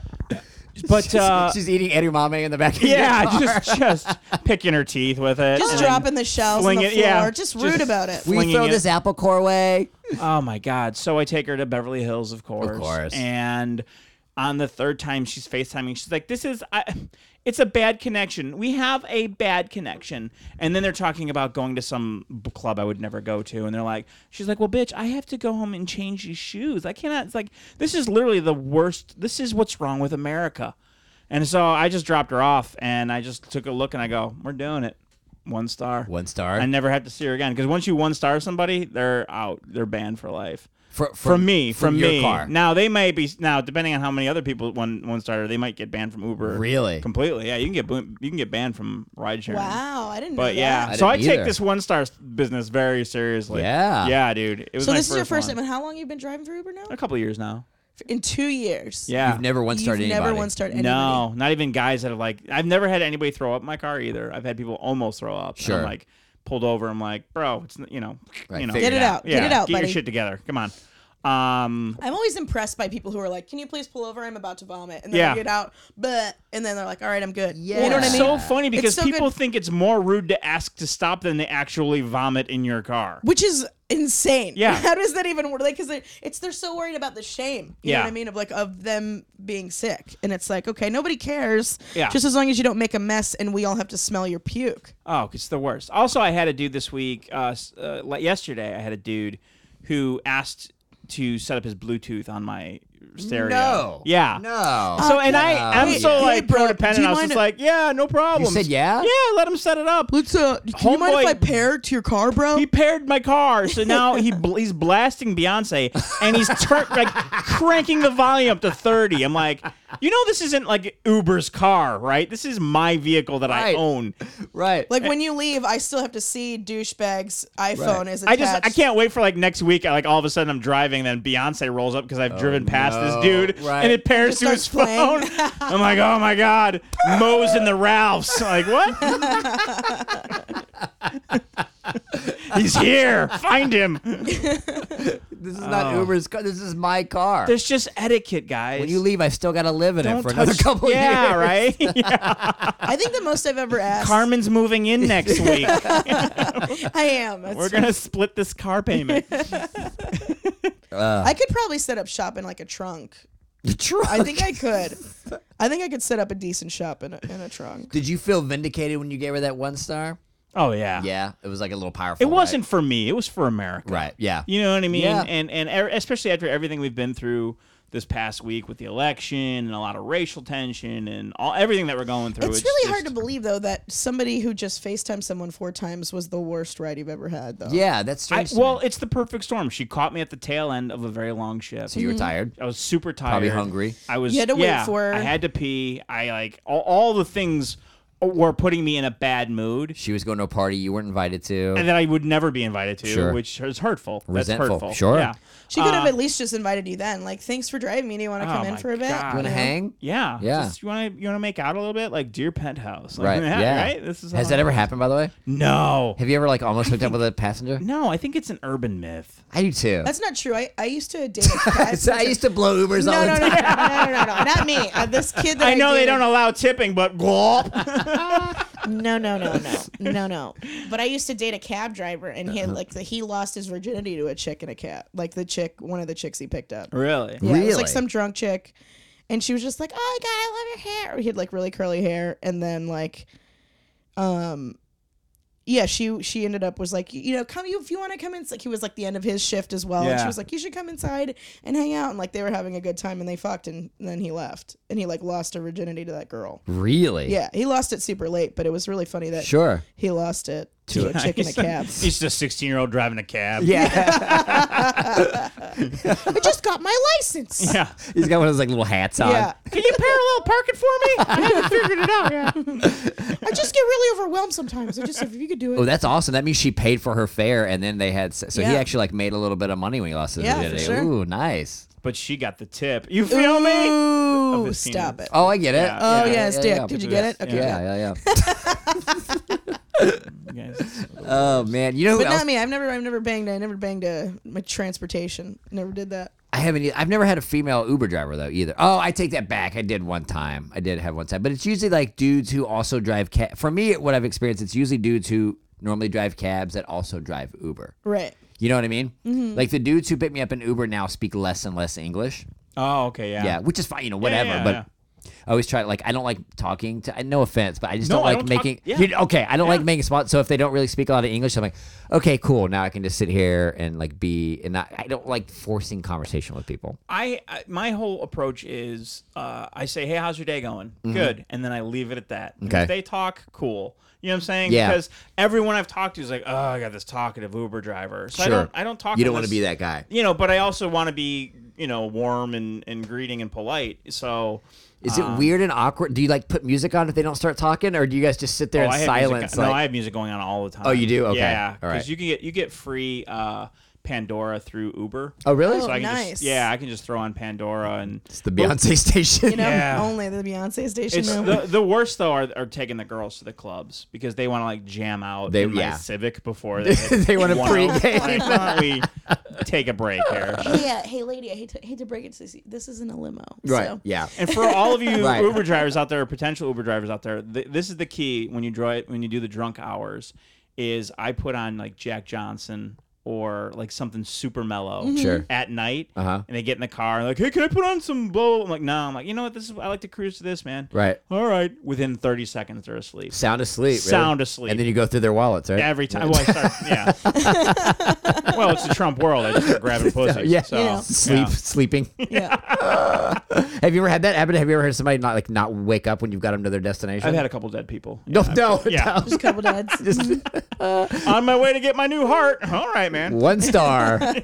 [SPEAKER 5] But uh,
[SPEAKER 4] she's eating edamame in the back of
[SPEAKER 5] yeah,
[SPEAKER 4] your car.
[SPEAKER 5] just just picking her teeth with it.
[SPEAKER 6] just
[SPEAKER 5] and then-
[SPEAKER 6] dropping the shells on
[SPEAKER 5] fling
[SPEAKER 6] the
[SPEAKER 5] it-
[SPEAKER 6] floor.
[SPEAKER 5] yeah,
[SPEAKER 6] just
[SPEAKER 5] just-
[SPEAKER 6] rude about it.
[SPEAKER 4] We
[SPEAKER 5] flinging
[SPEAKER 4] throw
[SPEAKER 5] it.
[SPEAKER 4] this apple core away.
[SPEAKER 5] Oh my God. So I take her to Beverly Hills, of course.
[SPEAKER 4] course.
[SPEAKER 5] And on the third time she's FaceTiming, she's like, this is, I, it's a bad connection. We have a bad connection. And then they're talking about going to some b- club I would never go to. And they're like, she's like, well, bitch, I have to go home and change these shoes. I cannot, it's like, this is literally the worst. This is what's wrong with America. And so I just dropped her off and I just took a look and I go, we're doing it. One star.
[SPEAKER 4] One star.
[SPEAKER 5] I never have to see her again. Because once you one star somebody, they're out. They're banned for life.
[SPEAKER 4] For,
[SPEAKER 5] From me, from,
[SPEAKER 4] your
[SPEAKER 5] me.
[SPEAKER 4] car.
[SPEAKER 5] Now they may be now depending on how many other people one one starter, they might get banned from Uber.
[SPEAKER 4] Really?
[SPEAKER 5] Completely. Yeah, you can get bo- you can get banned from ride sharing.
[SPEAKER 6] Wow, I didn't know
[SPEAKER 5] But
[SPEAKER 6] that.
[SPEAKER 5] yeah,
[SPEAKER 4] I
[SPEAKER 5] so I
[SPEAKER 4] didn't
[SPEAKER 5] take
[SPEAKER 4] either.
[SPEAKER 5] this one star business very seriously.
[SPEAKER 4] Yeah.
[SPEAKER 5] Yeah, dude. It was
[SPEAKER 6] So
[SPEAKER 5] my
[SPEAKER 6] this is your first
[SPEAKER 5] one.
[SPEAKER 6] time. And how long you been driving for Uber now?
[SPEAKER 5] A couple of years now.
[SPEAKER 6] In two years.
[SPEAKER 5] Yeah.
[SPEAKER 4] You've never one starred
[SPEAKER 6] You've
[SPEAKER 4] anybody.
[SPEAKER 6] never one starred anybody.
[SPEAKER 5] No, not even guys that have like. I've never had anybody throw up in my car either. I've had people almost throw up. And
[SPEAKER 4] Sure.
[SPEAKER 5] I'm like pulled over. I'm like, bro, it's you know,
[SPEAKER 4] Right,
[SPEAKER 5] you know,
[SPEAKER 4] figure
[SPEAKER 6] Get it out.
[SPEAKER 5] yeah,
[SPEAKER 6] Get it out,
[SPEAKER 5] get
[SPEAKER 6] buddy.
[SPEAKER 5] your shit together. Come on. Um,
[SPEAKER 6] I'm always impressed by people who are like, "Can you please pull over? I'm about to vomit." And then
[SPEAKER 5] Yeah.
[SPEAKER 6] I get out, but and then they're like, "All right, I'm good."
[SPEAKER 4] Yeah.
[SPEAKER 6] You know what I
[SPEAKER 5] it's
[SPEAKER 6] mean?
[SPEAKER 5] so funny because
[SPEAKER 6] so
[SPEAKER 5] people
[SPEAKER 6] good.
[SPEAKER 5] think it's more rude to ask to stop than they actually vomit in your car.
[SPEAKER 6] Which is insane.
[SPEAKER 5] Yeah.
[SPEAKER 6] How does that even work? Like, because it's they're so worried about the shame. You
[SPEAKER 5] Yeah.
[SPEAKER 6] know what I mean? Of like of them being sick, and it's like, okay, nobody cares.
[SPEAKER 5] Yeah.
[SPEAKER 6] Just as long as you don't make a mess, and we all have to smell your puke.
[SPEAKER 5] Oh, it's the worst. Also, I had a dude this week, uh, s- uh, like yesterday, I had a dude who asked to set up his Bluetooth on my stereo.
[SPEAKER 4] No.
[SPEAKER 5] Yeah.
[SPEAKER 4] No.
[SPEAKER 5] So, and I,
[SPEAKER 4] no.
[SPEAKER 5] I'm
[SPEAKER 6] Hey,
[SPEAKER 5] so
[SPEAKER 6] hey,
[SPEAKER 5] like
[SPEAKER 6] bro, do
[SPEAKER 5] codependent.
[SPEAKER 6] you
[SPEAKER 5] I was
[SPEAKER 6] mind
[SPEAKER 5] just
[SPEAKER 6] if-
[SPEAKER 5] like, yeah, no problem.
[SPEAKER 4] You said yeah?
[SPEAKER 5] Yeah, let him set it up.
[SPEAKER 6] Let's uh, can you mind
[SPEAKER 5] Homeboy-
[SPEAKER 6] if I pair to your car, bro?
[SPEAKER 5] He paired my car, so now he bl- he's blasting Beyonce, and he's tur- like cranking the volume up to thirty. I'm like, you know, this isn't like Uber's car, right? This is my vehicle that I
[SPEAKER 4] Right.
[SPEAKER 5] own.
[SPEAKER 4] Right.
[SPEAKER 6] Like when you leave, I still have to see douchebag's iPhone
[SPEAKER 4] Right.
[SPEAKER 6] is
[SPEAKER 5] I
[SPEAKER 6] attached.
[SPEAKER 5] just I can't wait for like next week. Like all of a sudden I'm driving, then Beyonce rolls up because I've driven past
[SPEAKER 4] no.
[SPEAKER 5] this dude,
[SPEAKER 4] Right.
[SPEAKER 5] and it pairs
[SPEAKER 6] It
[SPEAKER 5] to his
[SPEAKER 6] just starts
[SPEAKER 5] phone.
[SPEAKER 6] playing.
[SPEAKER 5] I'm like, oh my god, Moe's and the Ralphs. Like what? He's here. Find him.
[SPEAKER 4] This is not
[SPEAKER 5] Oh.
[SPEAKER 4] Uber's car. This is my car.
[SPEAKER 5] There's just etiquette, guys.
[SPEAKER 4] When you leave, I still got to live in
[SPEAKER 5] Don't
[SPEAKER 4] it for
[SPEAKER 5] touch-
[SPEAKER 4] another couple
[SPEAKER 5] yeah,
[SPEAKER 4] years.
[SPEAKER 5] right? Yeah.
[SPEAKER 6] I think the most I've ever asked.
[SPEAKER 5] Carmen's moving in next week.
[SPEAKER 6] I am. That's
[SPEAKER 5] We're gonna split this car payment.
[SPEAKER 6] I could probably set up shop in like a trunk.
[SPEAKER 4] The truck.
[SPEAKER 6] I think I could. I think I could set up a decent shop in a, in a trunk.
[SPEAKER 4] Did you feel vindicated when you gave her that one star?
[SPEAKER 5] Oh yeah.
[SPEAKER 4] Yeah, it was like a little powerful.
[SPEAKER 5] It wasn't
[SPEAKER 4] right?
[SPEAKER 5] for me. It was for America.
[SPEAKER 4] Right. Yeah.
[SPEAKER 5] You know what I mean?
[SPEAKER 4] Yeah.
[SPEAKER 5] And and er- especially after everything we've been through this past week with the election and a lot of racial tension and all everything that we're going through.
[SPEAKER 6] It's really hard
[SPEAKER 5] just-
[SPEAKER 6] to believe though that somebody who just FaceTimed someone four times was the worst ride you've ever had though.
[SPEAKER 4] Yeah, that's
[SPEAKER 5] I,
[SPEAKER 4] strange. to
[SPEAKER 5] well,
[SPEAKER 4] me.
[SPEAKER 5] it's the perfect storm. She caught me at the tail end of a very long shift.
[SPEAKER 4] so you were tired.
[SPEAKER 5] I was super tired.
[SPEAKER 4] Probably hungry.
[SPEAKER 5] I was.
[SPEAKER 6] You had to wait
[SPEAKER 5] yeah,
[SPEAKER 6] for her.
[SPEAKER 5] I had to pee. I like all, all the things were putting me in a bad mood,
[SPEAKER 4] She was going to a party you weren't invited to.
[SPEAKER 5] and that I would never be invited to,
[SPEAKER 4] Sure.
[SPEAKER 5] which is hurtful.
[SPEAKER 4] Resentful.
[SPEAKER 5] That's hurtful.
[SPEAKER 4] Sure.
[SPEAKER 5] Yeah.
[SPEAKER 6] She could have
[SPEAKER 5] Uh,
[SPEAKER 6] at least just invited you then. Like, thanks for driving me. Do you want to
[SPEAKER 5] Oh
[SPEAKER 6] come in
[SPEAKER 5] my
[SPEAKER 6] for a bit?
[SPEAKER 5] God.
[SPEAKER 4] you want to
[SPEAKER 6] You know?
[SPEAKER 4] hang?
[SPEAKER 5] Yeah.
[SPEAKER 4] Yeah.
[SPEAKER 5] Just, you want to you want to make out a little bit, like dear penthouse. Like,
[SPEAKER 4] Right. Yeah.
[SPEAKER 5] Right. This is
[SPEAKER 4] Has
[SPEAKER 5] how
[SPEAKER 4] that
[SPEAKER 5] it
[SPEAKER 4] ever
[SPEAKER 5] is.
[SPEAKER 4] happened, by the way?
[SPEAKER 5] No.
[SPEAKER 4] Have you ever like almost hooked up with a passenger?
[SPEAKER 5] No. I think it's an urban myth.
[SPEAKER 4] I do too.
[SPEAKER 6] That's not true. I, I used to date a cat.
[SPEAKER 4] So I used to blow Ubers
[SPEAKER 6] no,
[SPEAKER 4] all
[SPEAKER 6] no,
[SPEAKER 4] the
[SPEAKER 6] no,
[SPEAKER 4] time.
[SPEAKER 6] no, no, no, no, no, not me. Uh, this kid that I,
[SPEAKER 5] I know they
[SPEAKER 6] dated-
[SPEAKER 5] don't allow tipping, but glop.
[SPEAKER 6] No, no, no, no, no, no. But I used to date a cab driver, and he had, like the, he lost his virginity to a chick in a cab. Like the chick, one of the chicks he picked up.
[SPEAKER 5] Really?
[SPEAKER 6] Yeah, it was
[SPEAKER 4] Really?
[SPEAKER 6] like some drunk chick, and she was just like, "Oh God, I love your hair." He had like really curly hair, and then like, um, yeah, she she ended up was like, you know, come you if you want to come in. It's like he was like the end of his shift as well, and
[SPEAKER 5] Yeah.
[SPEAKER 6] she was like, you should come inside and hang out, and like they were having a good time, and they fucked, and, and then he left, and he like lost her virginity to that girl.
[SPEAKER 4] Really?
[SPEAKER 6] Yeah, he lost it super late, but it was really funny that
[SPEAKER 4] Sure.
[SPEAKER 6] he lost it to a chick in a
[SPEAKER 5] He's-
[SPEAKER 6] cab.
[SPEAKER 5] He's just a sixteen-year-old driving a cab.
[SPEAKER 4] Yeah.
[SPEAKER 6] I just got my license.
[SPEAKER 5] Yeah.
[SPEAKER 4] He's got one of those like little hats on.
[SPEAKER 6] Yeah.
[SPEAKER 5] Can you parallel park it for me? I haven't figured it out yet.
[SPEAKER 6] I just get really overwhelmed sometimes. I just if you could do it.
[SPEAKER 4] Oh, that's awesome. That means she paid for her fare, and then they had. So he
[SPEAKER 6] Yeah.
[SPEAKER 4] actually like made a little bit of money when he lost his
[SPEAKER 6] Yeah, for
[SPEAKER 4] virginity.
[SPEAKER 6] sure.
[SPEAKER 4] Ooh, nice.
[SPEAKER 5] But she got the tip. You feel me?
[SPEAKER 6] Ooh,
[SPEAKER 5] Of his
[SPEAKER 6] stop
[SPEAKER 5] penis.
[SPEAKER 6] it.
[SPEAKER 4] Oh, I get it.
[SPEAKER 5] Yeah.
[SPEAKER 6] Oh,
[SPEAKER 5] Yeah,
[SPEAKER 6] yeah, it's dick.
[SPEAKER 4] yeah.
[SPEAKER 6] Did you get it? Okay.
[SPEAKER 4] Yeah, yeah, yeah.
[SPEAKER 5] You guys-
[SPEAKER 4] Oh man, you know who
[SPEAKER 6] But
[SPEAKER 4] else?
[SPEAKER 6] not me. I've never, I've never banged. I never banged a my transportation. Never did that.
[SPEAKER 4] I haven't. e- I've never had a female Uber driver though either. Oh, I take that back. I did one time. I did have one time, but it's usually like dudes who also drive cab. For me, what I've experienced, it's usually dudes who normally drive cabs that also drive Uber.
[SPEAKER 6] Right.
[SPEAKER 4] You know what I mean? Mm-hmm. Like the dudes who pick me up in Uber now speak less and less English.
[SPEAKER 5] Oh, okay, yeah.
[SPEAKER 4] Yeah, which is fine. You know, whatever.
[SPEAKER 5] yeah,
[SPEAKER 4] but
[SPEAKER 5] yeah.
[SPEAKER 4] I always try. Like, I don't like talking to. No offense, but I just
[SPEAKER 5] No,
[SPEAKER 4] don't
[SPEAKER 5] I
[SPEAKER 4] like
[SPEAKER 5] don't talk-
[SPEAKER 4] making.
[SPEAKER 5] yeah.
[SPEAKER 4] you- okay, I don't
[SPEAKER 5] Yeah.
[SPEAKER 4] like making spots. So if they don't really speak a lot of English, I'm like, okay, cool. Now I can just sit here and like be and not. I don't like forcing conversation with people.
[SPEAKER 5] I, I my whole approach is uh, I say, hey, how's your day going? Good, and then I leave it at that. And
[SPEAKER 4] Okay.
[SPEAKER 5] If they talk, cool. You know what I'm saying?
[SPEAKER 4] Yeah.
[SPEAKER 5] Because everyone I've talked to is like, oh, I got this talkative Uber driver. So I
[SPEAKER 4] Sure.
[SPEAKER 5] don't I don't talk.
[SPEAKER 4] You don't want
[SPEAKER 5] unless-
[SPEAKER 4] to be that guy.
[SPEAKER 5] You know, but I also want to be you know warm and, and greeting and polite. So.
[SPEAKER 4] Is it weird and awkward? Do you like put music on if they don't start talking, or do you guys just sit there
[SPEAKER 5] Oh,
[SPEAKER 4] in
[SPEAKER 5] I have
[SPEAKER 4] silence?
[SPEAKER 5] Music,
[SPEAKER 4] like,
[SPEAKER 5] no, I have music going on all the time.
[SPEAKER 4] Oh, you do? Okay.
[SPEAKER 5] Yeah,
[SPEAKER 4] All right.
[SPEAKER 5] because you can get you get free uh, Pandora through Uber.
[SPEAKER 4] oh, really?
[SPEAKER 6] Oh,
[SPEAKER 5] So I can
[SPEAKER 6] nice.
[SPEAKER 5] just yeah, I can just throw on Pandora and
[SPEAKER 4] It's the Beyonce station.
[SPEAKER 6] You know,
[SPEAKER 5] Yeah.
[SPEAKER 6] only the Beyonce station.
[SPEAKER 5] it's
[SPEAKER 6] now.
[SPEAKER 5] the the worst though are, are taking the girls to the clubs because they want to like jam out
[SPEAKER 4] They-
[SPEAKER 5] in my
[SPEAKER 4] yeah.
[SPEAKER 5] Civic before they hit
[SPEAKER 4] They wanna
[SPEAKER 5] one
[SPEAKER 4] pregame.
[SPEAKER 5] oh. Like, why don't we take a break here?
[SPEAKER 6] Hey, uh, hey, lady, I hate to hate to break it to you. This isn't a limo.
[SPEAKER 4] Right.
[SPEAKER 6] So.
[SPEAKER 4] Yeah.
[SPEAKER 5] And for all of you
[SPEAKER 4] Right.
[SPEAKER 5] Uber drivers out there, or potential Uber drivers out there, th- this is the key when you drive when you do the drunk hours. Is I put on like Jack Johnson or like something super mellow
[SPEAKER 4] Sure.
[SPEAKER 5] at night,
[SPEAKER 4] Uh-huh.
[SPEAKER 5] and they get in the car and like, hey, can I put on some blow? I'm like, no. I'm like, you know what? This is I like to cruise to this, man.
[SPEAKER 4] Right.
[SPEAKER 5] All right. Within thirty seconds, they're asleep.
[SPEAKER 4] Sound asleep. really?
[SPEAKER 5] Sound asleep.
[SPEAKER 4] And then you go through their wallets, right?
[SPEAKER 5] Every time. Well, I start, yeah. Well, it's the Trump world. I just start grabbing pussies.
[SPEAKER 4] Yeah.
[SPEAKER 5] So,
[SPEAKER 6] You know.
[SPEAKER 4] Sleep,
[SPEAKER 5] yeah.
[SPEAKER 4] sleeping.
[SPEAKER 6] Yeah.
[SPEAKER 4] Have you ever had that happen? Have you ever had somebody not like not wake up when you've got them to their destination?
[SPEAKER 5] I've had a couple dead people.
[SPEAKER 4] no,
[SPEAKER 5] Yeah.
[SPEAKER 4] no,
[SPEAKER 5] Yeah.
[SPEAKER 4] no.
[SPEAKER 6] Just a couple dads.
[SPEAKER 4] Just
[SPEAKER 5] On my way to get my new heart. All right, man.
[SPEAKER 4] one star.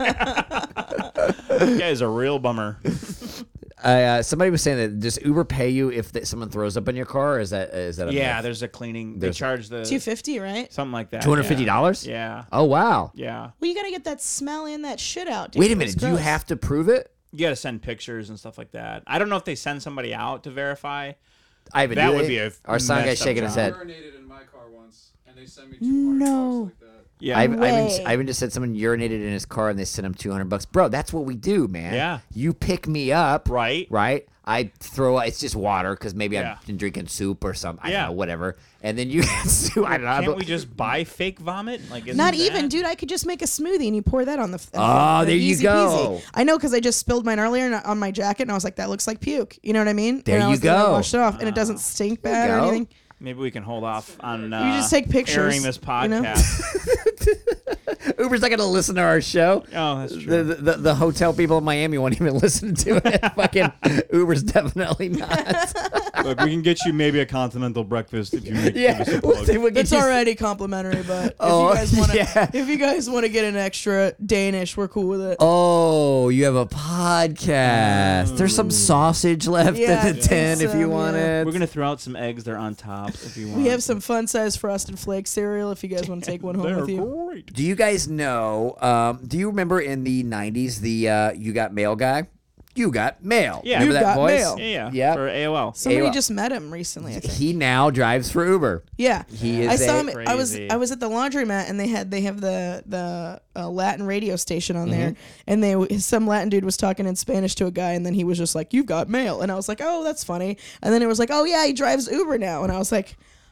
[SPEAKER 5] That guy's a real bummer.
[SPEAKER 4] uh, somebody was saying that does Uber pay you if th- someone throws up in your car? Or is that is that a
[SPEAKER 5] Yeah,
[SPEAKER 4] myth?
[SPEAKER 5] there's a cleaning. They
[SPEAKER 4] There's-
[SPEAKER 5] charge the
[SPEAKER 6] Two fifty, right?
[SPEAKER 5] something like that.
[SPEAKER 4] two hundred fifty dollars?
[SPEAKER 5] Yeah.
[SPEAKER 4] Oh wow.
[SPEAKER 5] Yeah.
[SPEAKER 6] Well, you gotta get that smell and that shit out. Dude.
[SPEAKER 4] Wait a
[SPEAKER 6] It's
[SPEAKER 4] minute. Do you
[SPEAKER 6] gross.
[SPEAKER 4] have to prove it?
[SPEAKER 5] You got to send pictures and stuff like that. I don't know if they send somebody out to verify.
[SPEAKER 4] Ivan,
[SPEAKER 5] That
[SPEAKER 4] do
[SPEAKER 5] would
[SPEAKER 4] they?
[SPEAKER 5] be a
[SPEAKER 4] Our sound guy's
[SPEAKER 5] messed up
[SPEAKER 4] shaking his
[SPEAKER 5] job.
[SPEAKER 4] head.
[SPEAKER 7] urinated in my car once, and they sent me two hundred
[SPEAKER 6] No.
[SPEAKER 7] bucks like that.
[SPEAKER 5] Yeah.
[SPEAKER 4] Ivan,
[SPEAKER 6] way.
[SPEAKER 4] Ivan, Ivan just said someone urinated in his car and they sent him two hundred bucks. Bro, that's what we do, man.
[SPEAKER 5] Yeah.
[SPEAKER 4] You pick me up.
[SPEAKER 5] Right.
[SPEAKER 4] Right. I throw, it's just water because maybe
[SPEAKER 5] Yeah.
[SPEAKER 4] I've been drinking soup or something. I
[SPEAKER 5] Yeah.
[SPEAKER 4] don't know, whatever. And then you soup. I don't know.
[SPEAKER 5] Can't
[SPEAKER 4] but-
[SPEAKER 5] we just buy fake vomit? Like, isn't
[SPEAKER 6] Not
[SPEAKER 5] that-
[SPEAKER 6] even, dude. I could just make a smoothie and you pour that on the. f-
[SPEAKER 4] Oh, there you
[SPEAKER 6] easy
[SPEAKER 4] go.
[SPEAKER 6] peasy. I know because I just spilled mine earlier and- on my jacket, and I was like, "That looks like puke." You know what I mean?
[SPEAKER 4] There
[SPEAKER 6] and I
[SPEAKER 4] you
[SPEAKER 6] was, then I
[SPEAKER 4] go.
[SPEAKER 6] washed it off, and it doesn't stink
[SPEAKER 4] There you
[SPEAKER 6] bad or
[SPEAKER 4] go.
[SPEAKER 6] anything.
[SPEAKER 5] Maybe we can hold off on uh,
[SPEAKER 6] You just take pictures,
[SPEAKER 5] airing this
[SPEAKER 6] you know?
[SPEAKER 5] podcast.
[SPEAKER 4] Uber's not going to listen to our show.
[SPEAKER 5] Oh, that's true.
[SPEAKER 4] The, the, the hotel people in Miami won't even listen to it. Fucking Uber's definitely not.
[SPEAKER 5] Look, we can get you maybe a continental breakfast if you make
[SPEAKER 4] Yeah.
[SPEAKER 5] give us a
[SPEAKER 4] We'll
[SPEAKER 5] plug.
[SPEAKER 4] see- we'll get
[SPEAKER 6] It's
[SPEAKER 4] you-
[SPEAKER 6] already complimentary, but if
[SPEAKER 4] Oh,
[SPEAKER 6] you guys want to,
[SPEAKER 4] yeah.
[SPEAKER 6] if you guys want to get an extra Danish, we're cool with it.
[SPEAKER 4] Oh, you have a podcast. There's some sausage left
[SPEAKER 6] Yeah,
[SPEAKER 4] in the tin if
[SPEAKER 6] some,
[SPEAKER 4] you
[SPEAKER 6] yeah.
[SPEAKER 4] want it.
[SPEAKER 5] We're gonna throw out some eggs. They're on top if you want.
[SPEAKER 6] We have some fun-sized Frosted Flakes cereal if you guys want to take one home
[SPEAKER 5] They're
[SPEAKER 6] with you.
[SPEAKER 5] great.
[SPEAKER 4] Do you guys know? Um, do you remember in the nineties the uh, "You Got Mail" guy? You got mail.
[SPEAKER 5] Yeah.
[SPEAKER 4] remember
[SPEAKER 5] You
[SPEAKER 4] that
[SPEAKER 6] got
[SPEAKER 4] voice?
[SPEAKER 6] mail.
[SPEAKER 5] Yeah, yeah.
[SPEAKER 4] Yeah.
[SPEAKER 5] For A O L.
[SPEAKER 6] Somebody
[SPEAKER 4] Ew.
[SPEAKER 6] just met him recently, I think.
[SPEAKER 4] He now drives for Uber.
[SPEAKER 6] Yeah,
[SPEAKER 4] He is
[SPEAKER 6] I saw
[SPEAKER 4] a-
[SPEAKER 6] him. I was
[SPEAKER 5] Crazy.
[SPEAKER 6] I was at the laundromat, and they had they have the the uh, Latin radio station on there,
[SPEAKER 4] Mm-hmm.
[SPEAKER 6] and they some Latin dude was talking in Spanish to a guy, and then he was just like, "You've got mail," and I was like, "Oh, that's funny," and then it was like, "Oh yeah, he drives Uber now," and I was like,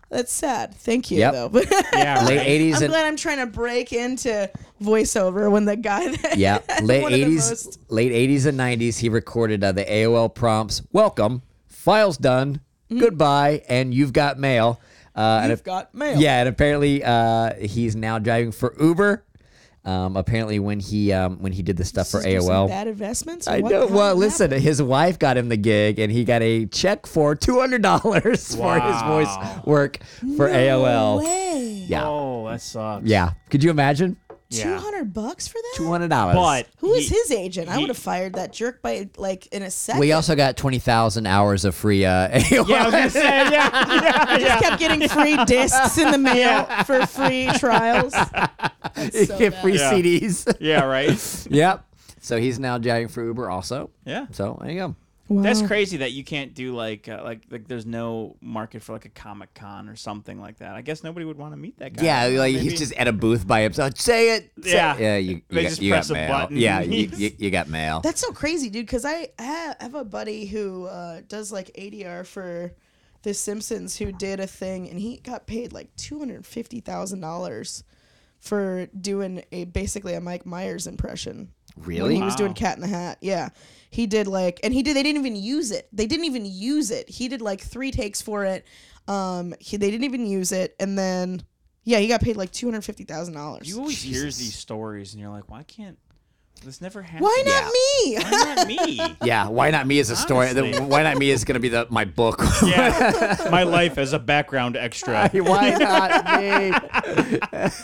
[SPEAKER 6] That's sad. Thank you,
[SPEAKER 4] Yep.
[SPEAKER 6] though. But
[SPEAKER 5] Yeah,
[SPEAKER 4] Late
[SPEAKER 5] right.
[SPEAKER 4] eighties
[SPEAKER 6] I'm
[SPEAKER 4] and
[SPEAKER 6] glad I'm trying to break into voiceover when the guy that
[SPEAKER 4] yeah, late
[SPEAKER 6] one of the
[SPEAKER 4] eighties,
[SPEAKER 6] most-
[SPEAKER 4] late eighties and nineties. He recorded uh, the A O L prompts. Welcome, file's done, goodbye, and you've got mail. Uh, and
[SPEAKER 6] You've
[SPEAKER 4] if-
[SPEAKER 6] got mail.
[SPEAKER 4] Yeah, and apparently uh, he's now driving for Uber. Um, apparently, when he um, when he did the stuff for
[SPEAKER 6] Just do
[SPEAKER 4] A O
[SPEAKER 6] some
[SPEAKER 4] L,
[SPEAKER 6] Bad investments. or
[SPEAKER 4] I
[SPEAKER 6] what
[SPEAKER 4] know.
[SPEAKER 6] the hell
[SPEAKER 4] Well,
[SPEAKER 6] happened?
[SPEAKER 4] listen, his wife got him the gig, and he got a check for two hundred dollars for his
[SPEAKER 5] Wow.
[SPEAKER 4] voice work for A O L.
[SPEAKER 6] No way.
[SPEAKER 4] Yeah,
[SPEAKER 5] Oh, that sucks.
[SPEAKER 4] yeah. Could you imagine?
[SPEAKER 6] Two
[SPEAKER 5] Yeah.
[SPEAKER 6] hundred bucks for that.
[SPEAKER 4] Two hundred dollars.
[SPEAKER 5] But
[SPEAKER 6] Who was
[SPEAKER 5] he-
[SPEAKER 6] his agent? I
[SPEAKER 5] he-
[SPEAKER 6] would have fired that jerk by like in a second.
[SPEAKER 4] We also got twenty thousand hours of free uh, A O L.
[SPEAKER 5] Yeah, I was gonna say, yeah, yeah,
[SPEAKER 6] just
[SPEAKER 5] yeah.
[SPEAKER 6] kept getting free discs in the mail for free trials.
[SPEAKER 4] You
[SPEAKER 6] so
[SPEAKER 4] get
[SPEAKER 6] bad.
[SPEAKER 4] free
[SPEAKER 5] Yeah.
[SPEAKER 4] C Ds.
[SPEAKER 5] Yeah, right.
[SPEAKER 4] Yep. So he's now driving for Uber also.
[SPEAKER 5] Yeah.
[SPEAKER 4] So there you go.
[SPEAKER 6] Wow.
[SPEAKER 5] That's crazy that you can't do like uh, like like there's no market for like a Comic Con or something like that. I guess nobody would want to meet that guy.
[SPEAKER 4] Yeah,
[SPEAKER 5] I don't know,
[SPEAKER 4] like
[SPEAKER 5] maybe.
[SPEAKER 4] he's just at a booth by himself. Say it. Say
[SPEAKER 5] Yeah.
[SPEAKER 4] it. Yeah. You, you
[SPEAKER 5] They
[SPEAKER 4] got,
[SPEAKER 5] just
[SPEAKER 4] you
[SPEAKER 5] press
[SPEAKER 4] got
[SPEAKER 5] a
[SPEAKER 4] mail.
[SPEAKER 5] button.
[SPEAKER 4] Yeah. You, you, you got mail.
[SPEAKER 6] That's so crazy, dude. Because I ha- have a buddy who uh, does like A D R for The Simpsons, who did a thing, and he got paid like two hundred fifty thousand dollars for doing a basically a Mike Myers impression.
[SPEAKER 4] Really?
[SPEAKER 6] When he was doing
[SPEAKER 5] Wow.
[SPEAKER 6] Cat in the Hat. Yeah. He did like, and he did, they didn't even use it. They didn't even use it. He did like three takes for it. Um, he, they didn't even use it. And then, yeah, he got paid like two hundred fifty thousand dollars.
[SPEAKER 5] You always hear
[SPEAKER 4] Jesus.
[SPEAKER 5] these stories and you're like, why can't this never happen?
[SPEAKER 6] Why not
[SPEAKER 4] Yeah.
[SPEAKER 6] me?
[SPEAKER 5] Why not me?
[SPEAKER 4] Yeah. Why not me as a story?
[SPEAKER 5] Honestly.
[SPEAKER 4] The, why not me is going to be the my book.
[SPEAKER 5] Yeah, my life as a background extra.
[SPEAKER 4] Why not me?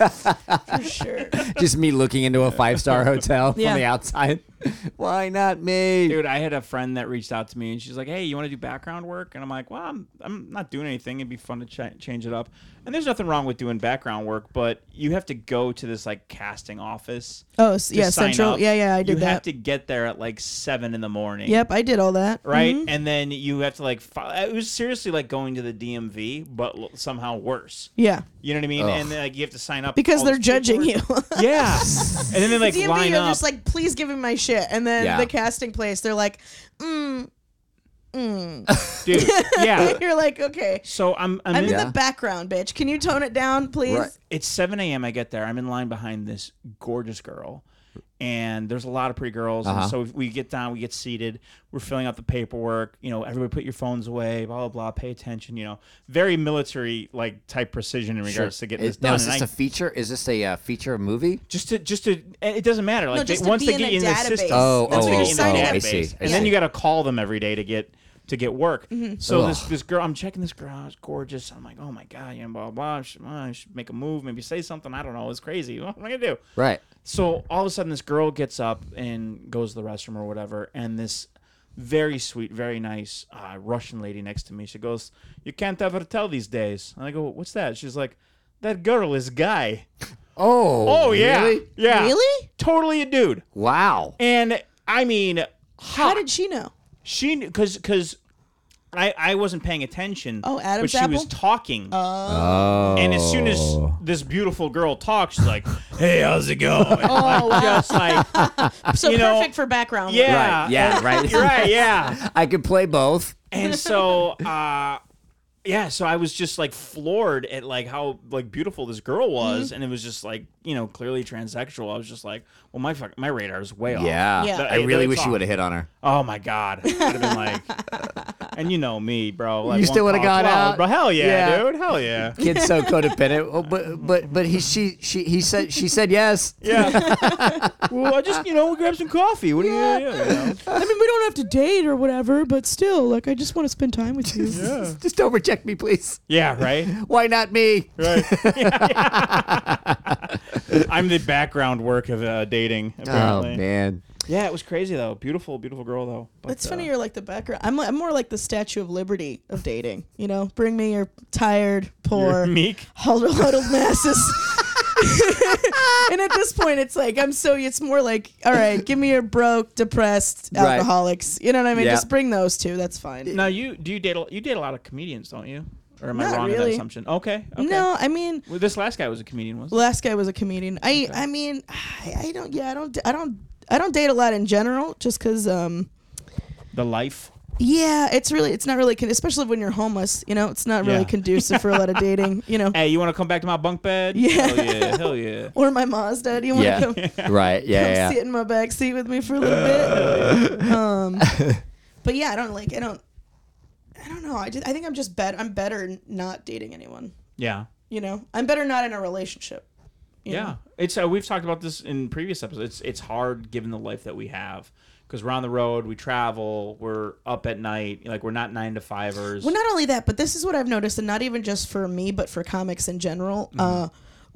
[SPEAKER 6] For sure.
[SPEAKER 4] Just me looking into a five star hotel
[SPEAKER 6] Yeah.
[SPEAKER 4] from the outside. Why not me?
[SPEAKER 5] Dude, I had a friend that reached out to me and she's like, "Hey, you want to do background work?" And I'm like, "Well, I'm I'm not doing anything. It'd be fun to ch- change it up." And there's nothing wrong with doing background work, but you have to go to this like casting office.
[SPEAKER 6] Oh, s-
[SPEAKER 5] to
[SPEAKER 6] yeah,
[SPEAKER 5] sign
[SPEAKER 6] Central.
[SPEAKER 5] up.
[SPEAKER 6] Yeah, yeah, I did
[SPEAKER 5] You
[SPEAKER 6] that.
[SPEAKER 5] have to get there at like seven in the morning.
[SPEAKER 6] Yep, I did all that.
[SPEAKER 5] Right,
[SPEAKER 6] Mhm.
[SPEAKER 5] and then you have to like. Fi- it was seriously like going to the D M V, but l- somehow worse.
[SPEAKER 6] Yeah,
[SPEAKER 5] You know what I mean?
[SPEAKER 4] Ugh.
[SPEAKER 5] And then like you have to sign up
[SPEAKER 6] because
[SPEAKER 5] all
[SPEAKER 6] they're
[SPEAKER 5] this
[SPEAKER 6] judging you.
[SPEAKER 5] paperwork. Yeah, and then they like
[SPEAKER 6] D M V
[SPEAKER 5] line
[SPEAKER 6] are
[SPEAKER 5] up.
[SPEAKER 6] just like, please give me my shit. And then
[SPEAKER 4] Yeah.
[SPEAKER 6] the casting place, they're like, mm, mm.
[SPEAKER 5] Dude, yeah.
[SPEAKER 6] You're like, okay.
[SPEAKER 5] So I'm I'm,
[SPEAKER 6] I'm
[SPEAKER 5] in,
[SPEAKER 6] in
[SPEAKER 4] Yeah.
[SPEAKER 6] the background, bitch. Can you tone it down, please?
[SPEAKER 4] Right.
[SPEAKER 5] it's seven a.m. I get there. I'm in line behind this gorgeous girl. And there's a lot of pretty girls.
[SPEAKER 4] Uh-huh.
[SPEAKER 5] And so we get down, we get seated, we're filling out the paperwork. You know, everybody put your phones away, blah, blah, blah, pay attention, you know. Very military like type precision in regards to getting
[SPEAKER 4] Is,
[SPEAKER 5] this
[SPEAKER 4] now,
[SPEAKER 5] done.
[SPEAKER 4] is
[SPEAKER 5] And
[SPEAKER 4] this
[SPEAKER 5] I-
[SPEAKER 4] a feature? Is this a uh, feature, a movie?
[SPEAKER 5] just to just to it doesn't matter. Like
[SPEAKER 6] just
[SPEAKER 5] they,
[SPEAKER 6] to
[SPEAKER 5] once
[SPEAKER 6] be
[SPEAKER 5] they
[SPEAKER 6] in
[SPEAKER 5] get
[SPEAKER 6] a
[SPEAKER 5] in the
[SPEAKER 6] database.
[SPEAKER 5] system,
[SPEAKER 4] Oh,
[SPEAKER 5] once
[SPEAKER 4] oh,
[SPEAKER 5] they
[SPEAKER 4] oh,
[SPEAKER 5] get in the
[SPEAKER 4] oh, I
[SPEAKER 5] database,
[SPEAKER 4] see, I
[SPEAKER 5] and
[SPEAKER 4] see.
[SPEAKER 5] then you got to call them every day to get to get work.
[SPEAKER 6] Mm-hmm.
[SPEAKER 5] So
[SPEAKER 4] Ugh.
[SPEAKER 5] this this girl, I'm checking this girl out. It's gorgeous. I'm like, oh my god, you know, blah blah. blah. I should, uh, I should make a move, maybe say something. I don't know. It's crazy. What am I gonna do?
[SPEAKER 4] Right.
[SPEAKER 5] So all of a sudden, this girl gets up and goes to the restroom or whatever, and this very sweet, very nice uh, Russian lady next to me, she goes, "You can't ever tell these days." And I go, "What's that?" She's like, "That girl is Guy."
[SPEAKER 4] Oh.
[SPEAKER 5] Oh yeah,
[SPEAKER 4] Really?
[SPEAKER 5] yeah,
[SPEAKER 6] Really?
[SPEAKER 5] totally a dude.
[SPEAKER 4] Wow.
[SPEAKER 5] And I mean,
[SPEAKER 6] How did she know?
[SPEAKER 5] she? Because because I I wasn't paying attention.
[SPEAKER 6] Oh, Adam's
[SPEAKER 5] but she
[SPEAKER 6] apple?
[SPEAKER 5] was talking.
[SPEAKER 4] Oh.
[SPEAKER 5] And as soon as this beautiful girl talks, she's like, "Hey, how's it going?"
[SPEAKER 6] Oh, wow.
[SPEAKER 5] Just like,
[SPEAKER 6] So
[SPEAKER 5] you know,
[SPEAKER 6] perfect for background.
[SPEAKER 5] yeah,
[SPEAKER 4] Right, yeah,
[SPEAKER 5] and-
[SPEAKER 4] right.
[SPEAKER 5] right, yeah.
[SPEAKER 4] I could play both.
[SPEAKER 5] And so, uh, yeah, so I was just like floored at like how like beautiful this girl was,
[SPEAKER 6] Mm-hmm.
[SPEAKER 5] and it was just like, you know, clearly transsexual. I was just like, well, my fuck, my radar is way off.
[SPEAKER 4] Yeah.
[SPEAKER 6] Yeah.
[SPEAKER 4] I really
[SPEAKER 5] It's
[SPEAKER 4] wish you
[SPEAKER 5] off.
[SPEAKER 4] would have hit on her.
[SPEAKER 5] Oh my god, it would have been like, and you know me, bro. Like
[SPEAKER 4] You still
[SPEAKER 5] one
[SPEAKER 4] would've
[SPEAKER 5] call,
[SPEAKER 4] gone
[SPEAKER 5] twelve,
[SPEAKER 4] out?
[SPEAKER 5] bro. Hell yeah,
[SPEAKER 4] Yeah.
[SPEAKER 5] dude. Hell yeah.
[SPEAKER 4] Kid's so codependent. Oh, but but but he she she he said she said yes.
[SPEAKER 5] Yeah. Well, I just, you know, we'll grab some coffee. What do you? Yeah, you know.
[SPEAKER 6] I mean, we don't have to date or whatever, but still, like, I just want to spend time with you.
[SPEAKER 5] Yeah.
[SPEAKER 4] Just don't reject me, please.
[SPEAKER 5] Yeah. Right.
[SPEAKER 4] Why not me?
[SPEAKER 5] Right. I'm the background work of uh, dating. Apparently.
[SPEAKER 4] Oh man.
[SPEAKER 5] Yeah, it was crazy though. Beautiful, beautiful girl though. But,
[SPEAKER 6] It's funny
[SPEAKER 5] uh,
[SPEAKER 6] you're like the background. I'm, I'm more like the Statue of Liberty of dating. You know, bring me your tired, poor,
[SPEAKER 5] you're meek.
[SPEAKER 6] huddled, huddled masses. And at this point, it's like I'm so. It's more like, all right, give me your broke, depressed
[SPEAKER 4] Right.
[SPEAKER 6] alcoholics. You know what I mean?
[SPEAKER 4] Yeah.
[SPEAKER 6] Just bring those two. That's fine.
[SPEAKER 5] Now you do you date a, you date a lot of comedians, don't you? Or am I
[SPEAKER 6] Not
[SPEAKER 5] wrong in that
[SPEAKER 6] really.
[SPEAKER 5] assumption? Okay. Okay.
[SPEAKER 6] No, I mean,
[SPEAKER 5] Well, this last guy was a comedian, was?
[SPEAKER 6] last guy was a comedian. I, I mean, I, I don't. Yeah, I don't. I don't. I don't date a lot in general, just because. Um,
[SPEAKER 5] The life.
[SPEAKER 6] Yeah, it's really, it's not really, con- especially when you're homeless, you know, it's not really
[SPEAKER 5] Yeah.
[SPEAKER 6] conducive for a lot of dating, you know.
[SPEAKER 5] Hey, you want to come back to my bunk bed?
[SPEAKER 6] Yeah.
[SPEAKER 5] Hell yeah. Hell yeah.
[SPEAKER 6] Or my Mazda, do you want to
[SPEAKER 4] Yeah.
[SPEAKER 6] come,
[SPEAKER 4] Right. Yeah.
[SPEAKER 6] come
[SPEAKER 4] Yeah.
[SPEAKER 6] sit in my back seat with me for a little bit? Um, but yeah, I don't like, I don't, I don't know. I just, I think I'm just better. I'm better not dating anyone.
[SPEAKER 5] Yeah.
[SPEAKER 6] You know, I'm better not in a relationship. you
[SPEAKER 5] Yeah,
[SPEAKER 6] know?
[SPEAKER 5] it's uh, we've talked about this in previous episodes. It's it's hard given the life that we have because we're on the road, we travel, we're up at night. Like we're not nine to fivers.
[SPEAKER 6] Well, not only that, but this is what I've noticed, and not even just for me, but for comics in general.
[SPEAKER 5] Mm-hmm.
[SPEAKER 6] Uh,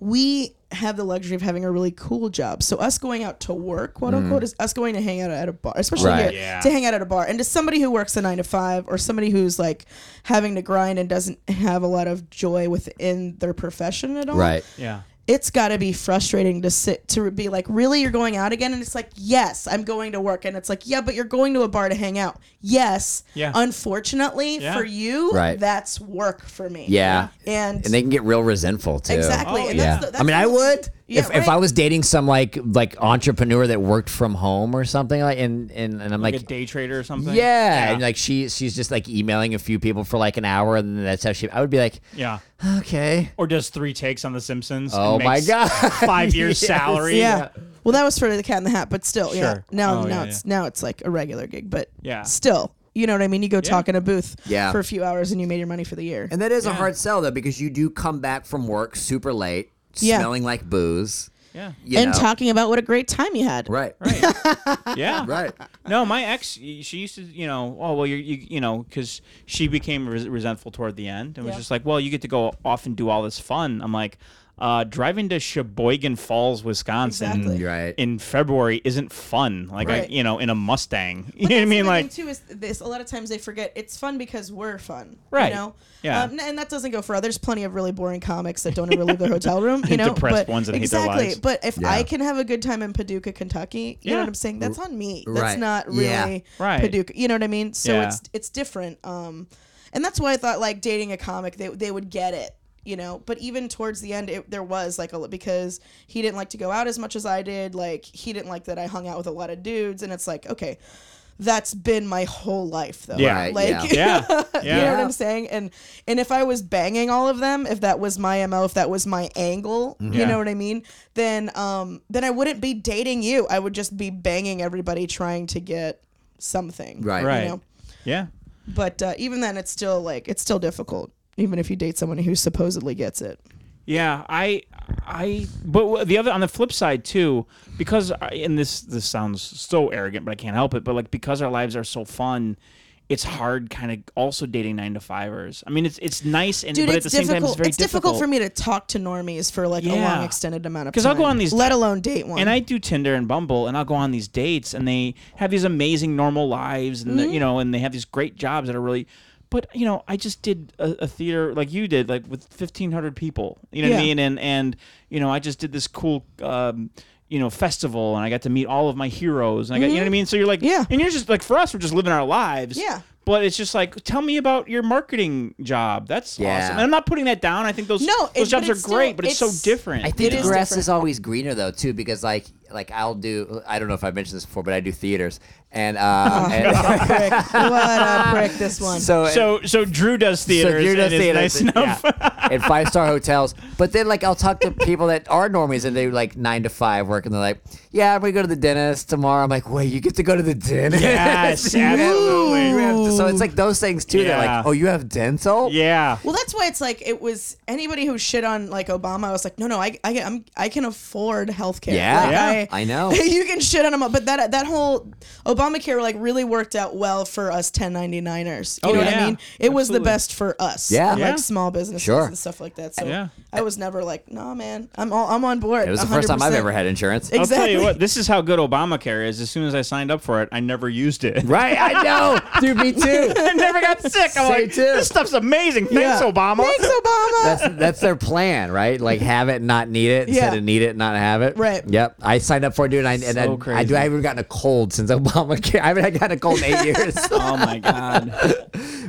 [SPEAKER 6] we have the luxury of having a really cool job. So us going out to work, quote unquote, is us going to hang out at a bar, especially
[SPEAKER 4] Right.
[SPEAKER 6] here,
[SPEAKER 5] Yeah.
[SPEAKER 6] to hang out at a bar. And to somebody who works a nine to five, or somebody who's like having to grind and doesn't have a lot of joy within their profession at all,
[SPEAKER 4] Right.
[SPEAKER 5] Yeah.
[SPEAKER 6] it's got to be frustrating to sit to be like, really, you're going out again? And it's like, yes, I'm going to work. And it's like, yeah, but you're going to a bar to hang out. Yes.
[SPEAKER 5] Yeah.
[SPEAKER 6] Unfortunately
[SPEAKER 5] Yeah.
[SPEAKER 6] for you,
[SPEAKER 4] Right.
[SPEAKER 6] that's work for me.
[SPEAKER 4] Yeah.
[SPEAKER 6] And,
[SPEAKER 4] And they can get real resentful too.
[SPEAKER 6] exactly.
[SPEAKER 5] Oh,
[SPEAKER 6] and
[SPEAKER 4] Yeah.
[SPEAKER 6] that's the, that's
[SPEAKER 4] I mean,
[SPEAKER 6] the
[SPEAKER 4] I
[SPEAKER 6] whole-
[SPEAKER 4] would
[SPEAKER 6] Yeah,
[SPEAKER 4] if, if
[SPEAKER 6] right.
[SPEAKER 4] I was dating some like like entrepreneur that worked from home or something like, and and, and I'm
[SPEAKER 5] Like,
[SPEAKER 4] like,
[SPEAKER 5] a day trader or something.
[SPEAKER 4] yeah, and like she she's just like emailing a few people for like an hour, and then that's how she. I would be like,
[SPEAKER 5] Yeah.
[SPEAKER 4] okay.
[SPEAKER 5] Or does three takes on The Simpsons. and
[SPEAKER 4] Oh my
[SPEAKER 5] makes
[SPEAKER 4] God.
[SPEAKER 5] Five years
[SPEAKER 4] Yes.
[SPEAKER 5] salary.
[SPEAKER 6] Yeah. Well, that was for the Cat in the Hat, but still, yeah.
[SPEAKER 5] Sure.
[SPEAKER 6] Now,
[SPEAKER 5] Oh,
[SPEAKER 6] now
[SPEAKER 5] yeah,
[SPEAKER 6] it's now it's like a regular gig, but
[SPEAKER 5] Yeah.
[SPEAKER 6] still, you know what I mean? You go talk in a booth
[SPEAKER 4] Yeah.
[SPEAKER 6] for a few hours, and you made your money for the year.
[SPEAKER 4] And that is a
[SPEAKER 5] Yeah.
[SPEAKER 4] hard sell though, because you do come back from work super late,
[SPEAKER 6] Yeah.
[SPEAKER 4] smelling like booze.
[SPEAKER 5] Yeah.
[SPEAKER 4] You
[SPEAKER 6] and
[SPEAKER 4] know.
[SPEAKER 6] talking about what a great time you had.
[SPEAKER 4] Right.
[SPEAKER 5] Right. Yeah.
[SPEAKER 4] Right.
[SPEAKER 5] No, my ex, she used to, you know, oh well, you're, you, you know, because she became res- resentful toward the end and was
[SPEAKER 6] Yeah.
[SPEAKER 5] just like, well, you get to go off and do all this fun. I'm like, uh, driving to Sheboygan Falls, Wisconsin,
[SPEAKER 6] Exactly.
[SPEAKER 4] Right.
[SPEAKER 5] in February isn't fun. Like, I,
[SPEAKER 6] Right.
[SPEAKER 5] you know, in a Mustang.
[SPEAKER 6] But
[SPEAKER 5] You know what I
[SPEAKER 6] that's
[SPEAKER 5] mean?
[SPEAKER 6] the
[SPEAKER 5] Like,
[SPEAKER 6] thing too is this. A lot of times they forget it's fun because we're fun,
[SPEAKER 5] Right.
[SPEAKER 6] You know,
[SPEAKER 5] Yeah.
[SPEAKER 6] Um, and that doesn't go for others. Plenty of really boring comics that don't ever leave their hotel room, you know.
[SPEAKER 5] Depressed
[SPEAKER 6] but
[SPEAKER 5] ones that hate their
[SPEAKER 6] exactly.
[SPEAKER 5] lives.
[SPEAKER 6] But if
[SPEAKER 4] Yeah.
[SPEAKER 6] I can have a good time in Paducah, Kentucky, you know
[SPEAKER 5] Yeah.
[SPEAKER 6] what I'm saying? That's on me. That's
[SPEAKER 4] Right.
[SPEAKER 6] not really
[SPEAKER 4] Yeah.
[SPEAKER 5] Right.
[SPEAKER 6] Paducah. You know what I mean? So
[SPEAKER 5] Yeah.
[SPEAKER 6] it's it's different. Um, and that's why I thought like dating a comic, they they would get it. You know, but even towards the end, it, there was like a because he didn't like to go out as much as I did. Like he didn't like that I hung out with a lot of dudes, and it's like, okay, that's been my whole life though.
[SPEAKER 5] Yeah.
[SPEAKER 4] Right,
[SPEAKER 6] like
[SPEAKER 4] yeah.
[SPEAKER 5] Yeah.
[SPEAKER 6] you know
[SPEAKER 5] Yeah.
[SPEAKER 6] what I'm saying? And and if I was banging all of them, if that was my M O, if that was my angle, you
[SPEAKER 5] Yeah.
[SPEAKER 6] know what I mean? Then um then I wouldn't be dating you. I would just be banging everybody trying to get something.
[SPEAKER 4] Right.
[SPEAKER 6] You
[SPEAKER 5] Right.
[SPEAKER 6] know?
[SPEAKER 5] yeah.
[SPEAKER 6] But uh, even then, it's still like it's still difficult. Even if you date someone who supposedly gets it.
[SPEAKER 5] Yeah, I, I, but the other on the flip side too, because I, and this this sounds so arrogant, but I can't help it. But like because our lives are so fun, it's hard kind of also dating nine to fivers. I mean, it's it's nice, and
[SPEAKER 6] Dude,
[SPEAKER 5] but at
[SPEAKER 6] it's
[SPEAKER 5] the same
[SPEAKER 6] difficult.
[SPEAKER 5] time, it's very
[SPEAKER 6] it's difficult. for me to talk to normies for like a
[SPEAKER 5] Yeah.
[SPEAKER 6] long extended amount of time.
[SPEAKER 5] 'Cause I'll go on these-
[SPEAKER 6] let alone date one.
[SPEAKER 5] And I do Tinder and Bumble, and I'll go on these dates, and they have these amazing normal lives, and they're you know, and they have these great jobs that are really. But you know, I just did a, a theater like you did, like with fifteen hundred people. You know what I
[SPEAKER 6] Yeah.
[SPEAKER 5] mean? And and you know, I just did this cool, um, you know, festival, and I got to meet all of my heroes. And I got, you know what I mean? So you're like,
[SPEAKER 6] Yeah.
[SPEAKER 5] And you're just like, for us, we're just living our lives.
[SPEAKER 6] Yeah.
[SPEAKER 5] But it's just like, tell me about your marketing job. That's
[SPEAKER 4] Yeah.
[SPEAKER 5] awesome. And I'm not putting that down. I think those
[SPEAKER 6] No,
[SPEAKER 5] those
[SPEAKER 6] it- but
[SPEAKER 5] jobs are
[SPEAKER 6] it's still-
[SPEAKER 5] great, but it's,
[SPEAKER 6] it's-
[SPEAKER 5] so different.
[SPEAKER 4] I think
[SPEAKER 6] It
[SPEAKER 4] the
[SPEAKER 6] is
[SPEAKER 4] grass
[SPEAKER 6] different.
[SPEAKER 4] is always greener though too, because like like I'll do. I don't know if I mentioned this before, but I do theaters, and, uh, and
[SPEAKER 6] prick. What a prick, this one.
[SPEAKER 4] so
[SPEAKER 5] so so Drew does theaters.
[SPEAKER 4] Drew does
[SPEAKER 5] and is
[SPEAKER 4] theaters,
[SPEAKER 5] nice
[SPEAKER 4] and-
[SPEAKER 5] enough.
[SPEAKER 4] yeah, in five star hotels. But then like I'll talk to people that are normies and they like nine to five work, and they're like, yeah, I'm gonna go to the dentist tomorrow. I'm like, wait, you get to go to the dentist?
[SPEAKER 5] Yes,
[SPEAKER 4] You have-
[SPEAKER 5] absolutely.
[SPEAKER 4] you have to- so it's like those things too. They're
[SPEAKER 5] Yeah.
[SPEAKER 4] like, oh, you have dental?
[SPEAKER 5] Yeah.
[SPEAKER 6] Well, that's why it's like it was anybody who shit on like Obama. I was like, no, no, I, I, I'm, I can afford healthcare.
[SPEAKER 4] Yeah.
[SPEAKER 6] Like,
[SPEAKER 5] Yeah.
[SPEAKER 6] I,
[SPEAKER 4] I know.
[SPEAKER 6] you can shit on him, but that that whole Obamacare like really worked out well for us ten ninety-niners. You
[SPEAKER 5] Oh,
[SPEAKER 6] know what
[SPEAKER 5] yeah.
[SPEAKER 6] I mean? It was the
[SPEAKER 5] Absolutely.
[SPEAKER 6] best for us.
[SPEAKER 4] Yeah.
[SPEAKER 6] and,
[SPEAKER 5] Yeah.
[SPEAKER 6] like small businesses
[SPEAKER 4] Sure.
[SPEAKER 6] and stuff like that. So
[SPEAKER 5] Yeah.
[SPEAKER 6] I was never like, nah, man, I'm all, I'm on board.
[SPEAKER 4] It was the first time I've
[SPEAKER 6] one hundred percent.
[SPEAKER 4] ever had insurance.
[SPEAKER 5] I'll tell you
[SPEAKER 6] Exactly.
[SPEAKER 5] what, this is how good Obamacare is. As soon as I signed up for it, I never used it.
[SPEAKER 4] Right? I know. Dude, me too.
[SPEAKER 5] I never got sick. I'm
[SPEAKER 4] Same
[SPEAKER 5] like,
[SPEAKER 4] too.
[SPEAKER 5] this stuff's amazing. Thanks,
[SPEAKER 6] Yeah.
[SPEAKER 5] Obama.
[SPEAKER 6] Thanks, Obama.
[SPEAKER 4] That's that's their plan, right? Like have it, and not need it, instead
[SPEAKER 6] Yeah.
[SPEAKER 4] of need it, and not have it.
[SPEAKER 6] Right.
[SPEAKER 4] Yep. I signed up for it, dude, and I, and
[SPEAKER 5] So
[SPEAKER 4] I, I
[SPEAKER 5] crazy.
[SPEAKER 4] do. I haven't gotten a cold since Obamacare. I haven't gotten a cold in eight years.
[SPEAKER 5] Oh my god.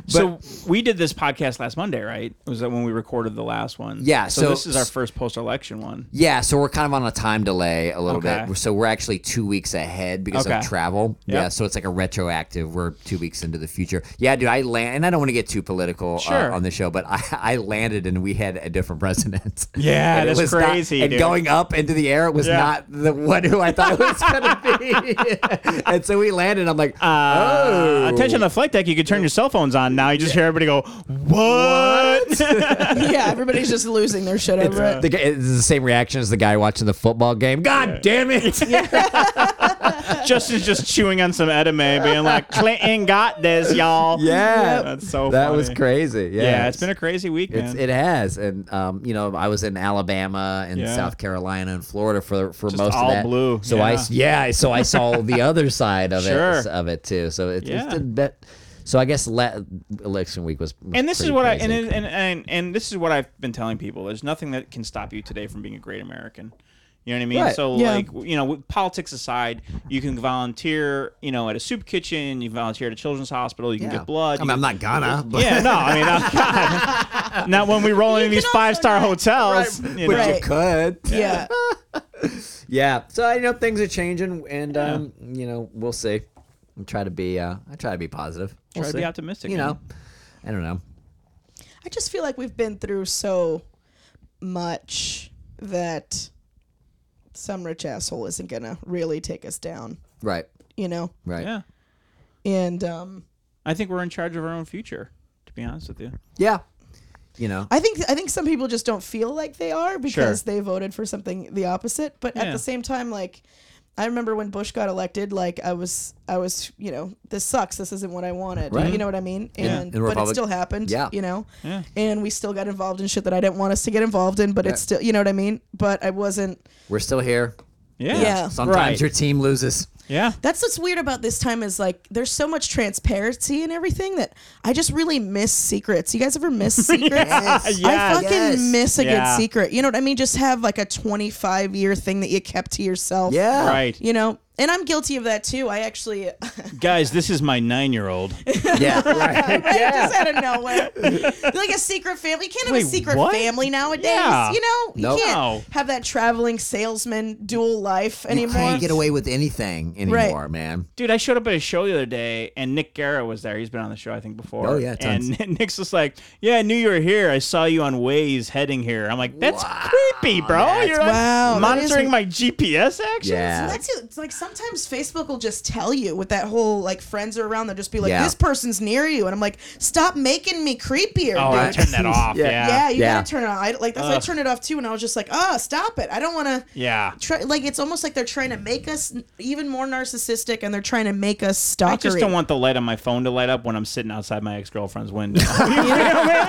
[SPEAKER 5] So we did this podcast last Monday, right? Was that when we recorded the last one?
[SPEAKER 4] Yeah,
[SPEAKER 5] So,
[SPEAKER 4] so-
[SPEAKER 5] this is our first post-election one.
[SPEAKER 4] Yeah, so we're kind of on a time delay a little
[SPEAKER 5] Okay.
[SPEAKER 4] bit. So we're actually two weeks ahead because
[SPEAKER 5] Okay.
[SPEAKER 4] of travel.
[SPEAKER 5] Yep.
[SPEAKER 4] Yeah, so it's like a retroactive. We're two weeks into the future. Yeah, dude, I land, and I don't want to get too political
[SPEAKER 5] Sure.
[SPEAKER 4] uh, on the show, but I, I landed and we had a different president.
[SPEAKER 5] Yeah,
[SPEAKER 4] And it
[SPEAKER 5] that's
[SPEAKER 4] was not-
[SPEAKER 5] crazy,
[SPEAKER 4] and
[SPEAKER 5] dude.
[SPEAKER 4] going up into the air was
[SPEAKER 5] Yeah.
[SPEAKER 4] not the one who I thought it was going to be. And so we landed. I'm like,
[SPEAKER 5] Uh,
[SPEAKER 4] oh,
[SPEAKER 5] attention on the flight deck, you can turn your cell phones on now. You just hear everybody go, what?
[SPEAKER 6] Yeah, everybody's just losing their shit over it.
[SPEAKER 4] The guy, it's the same reaction as the guy watching the football game. God damn it!
[SPEAKER 5] Justin's just chewing on some edamame, being like, Clinton got this, y'all.
[SPEAKER 4] Yeah,
[SPEAKER 5] That's so
[SPEAKER 4] that
[SPEAKER 5] funny.
[SPEAKER 4] was crazy. Yeah,
[SPEAKER 5] Yeah, it's been a crazy week,
[SPEAKER 4] It's,
[SPEAKER 5] man.
[SPEAKER 4] it has, and um, you know, I was in Alabama and
[SPEAKER 5] Yeah.
[SPEAKER 4] South Carolina and Florida for for
[SPEAKER 5] Just
[SPEAKER 4] most
[SPEAKER 5] all
[SPEAKER 4] of that.
[SPEAKER 5] blue,
[SPEAKER 4] So I
[SPEAKER 5] yeah.
[SPEAKER 4] s- yeah, so I saw the other side of
[SPEAKER 5] Sure.
[SPEAKER 4] it of it too. So it,
[SPEAKER 5] Yeah.
[SPEAKER 4] it's a bit. So I guess le- election week was. was
[SPEAKER 5] and this is
[SPEAKER 4] pretty
[SPEAKER 5] what I
[SPEAKER 4] crazy.
[SPEAKER 5] and, and and and this is what I've been telling people. There's nothing that can stop you today from being a great American. You know what I mean?
[SPEAKER 4] Right.
[SPEAKER 5] So
[SPEAKER 6] Yeah.
[SPEAKER 5] like, you know, with politics aside, you can volunteer, you know, at a soup kitchen, you volunteer at a children's hospital, you can
[SPEAKER 4] Yeah.
[SPEAKER 5] get blood.
[SPEAKER 4] I
[SPEAKER 5] you
[SPEAKER 4] mean, I'm
[SPEAKER 5] can-
[SPEAKER 4] not gonna. But
[SPEAKER 5] Yeah, no, I mean, oh, God. Not when we roll into these
[SPEAKER 6] can also
[SPEAKER 5] five star
[SPEAKER 6] not-
[SPEAKER 5] hotels. You
[SPEAKER 4] but
[SPEAKER 5] know?
[SPEAKER 4] you
[SPEAKER 6] Right.
[SPEAKER 4] could.
[SPEAKER 6] Yeah.
[SPEAKER 4] Yeah. So you know things are changing, and um, you know we'll see. I try to be. Uh, I try to be positive. We'll
[SPEAKER 5] Try to be
[SPEAKER 4] see.
[SPEAKER 5] optimistic.
[SPEAKER 4] You
[SPEAKER 5] man.
[SPEAKER 4] know, I don't know.
[SPEAKER 6] I just feel like we've been through so much that some rich asshole isn't gonna really take us down,
[SPEAKER 4] Right.
[SPEAKER 6] you know?
[SPEAKER 4] Right.
[SPEAKER 5] Yeah.
[SPEAKER 6] And um
[SPEAKER 5] I think we're in charge of our own future, to be honest with you.
[SPEAKER 4] Yeah. You know.
[SPEAKER 6] I think I think some people just don't feel like they are because
[SPEAKER 5] Sure.
[SPEAKER 6] they voted for something the opposite. But at
[SPEAKER 5] Yeah.
[SPEAKER 6] the same time, like I remember when Bush got elected, like I was I was, you know, this sucks. This isn't what I wanted.
[SPEAKER 4] Right.
[SPEAKER 6] You know what I mean?
[SPEAKER 5] Yeah.
[SPEAKER 6] And
[SPEAKER 4] And
[SPEAKER 6] but
[SPEAKER 4] Republic-
[SPEAKER 6] it still happened.
[SPEAKER 4] Yeah.
[SPEAKER 6] You know?
[SPEAKER 5] Yeah.
[SPEAKER 6] And we still got involved in shit that I didn't want us to get involved in, but it's still you know what I mean? But I wasn't
[SPEAKER 4] We're still here.
[SPEAKER 5] Yeah.
[SPEAKER 6] Yeah.
[SPEAKER 4] Sometimes
[SPEAKER 5] Right.
[SPEAKER 4] your team loses.
[SPEAKER 5] Yeah.
[SPEAKER 6] That's what's weird about this time is like there's so much transparency and everything that I just really miss secrets. You guys ever miss secrets?
[SPEAKER 5] Yes.
[SPEAKER 6] I
[SPEAKER 5] Yes.
[SPEAKER 6] fucking
[SPEAKER 4] Yes.
[SPEAKER 6] miss a
[SPEAKER 5] Yeah.
[SPEAKER 6] good secret. You know what I mean? Just have like a twenty-five year thing that you kept to yourself.
[SPEAKER 4] Yeah.
[SPEAKER 5] Right.
[SPEAKER 6] You know, and I'm guilty of that too. I actually
[SPEAKER 5] Guys, this is my nine year old.
[SPEAKER 4] Yeah. Right.
[SPEAKER 6] just out of nowhere, like a secret family. You can't have
[SPEAKER 5] Wait,
[SPEAKER 6] a secret
[SPEAKER 5] what?
[SPEAKER 6] family nowadays.
[SPEAKER 5] Yeah.
[SPEAKER 6] You know, you
[SPEAKER 4] Nope.
[SPEAKER 6] can't
[SPEAKER 5] No.
[SPEAKER 6] have that traveling salesman dual life
[SPEAKER 4] You
[SPEAKER 6] anymore.
[SPEAKER 4] can't get away with anything anymore, man.
[SPEAKER 5] Dude, I showed up at a show the other day, and Nick Guerra was there. He's been on the show, I think, before.
[SPEAKER 4] Oh, yeah, tons.
[SPEAKER 5] And Nick's just like, yeah, I knew you were here. I saw you on Waze heading here. I'm like, that's creepy, bro.
[SPEAKER 4] that's-
[SPEAKER 5] You're like
[SPEAKER 6] Wow, that
[SPEAKER 5] monitoring
[SPEAKER 6] is-
[SPEAKER 5] my G P S actions?
[SPEAKER 4] Yeah.
[SPEAKER 6] That's it. It's like sometimes Facebook will just tell you with that whole like friends are around. They'll just be like,
[SPEAKER 4] Yeah.
[SPEAKER 6] "This person's near you," and I'm like, "Stop making me creepier."
[SPEAKER 5] Oh,
[SPEAKER 6] dude.
[SPEAKER 5] I turned that off.
[SPEAKER 4] Yeah.
[SPEAKER 5] Yeah.
[SPEAKER 6] yeah, you
[SPEAKER 4] Yeah.
[SPEAKER 6] gotta turn it on. I, like that's why I
[SPEAKER 5] Ugh.
[SPEAKER 6] turned it off too, and I was just like, "Oh, stop it! I don't want to."
[SPEAKER 5] Yeah.
[SPEAKER 6] Try, like it's almost like they're trying to make us n- even more narcissistic, and they're trying to make us
[SPEAKER 5] I
[SPEAKER 6] stalkery.
[SPEAKER 5] just don't want the light on my phone to light up when I'm sitting outside my ex girlfriend's window. You feel me?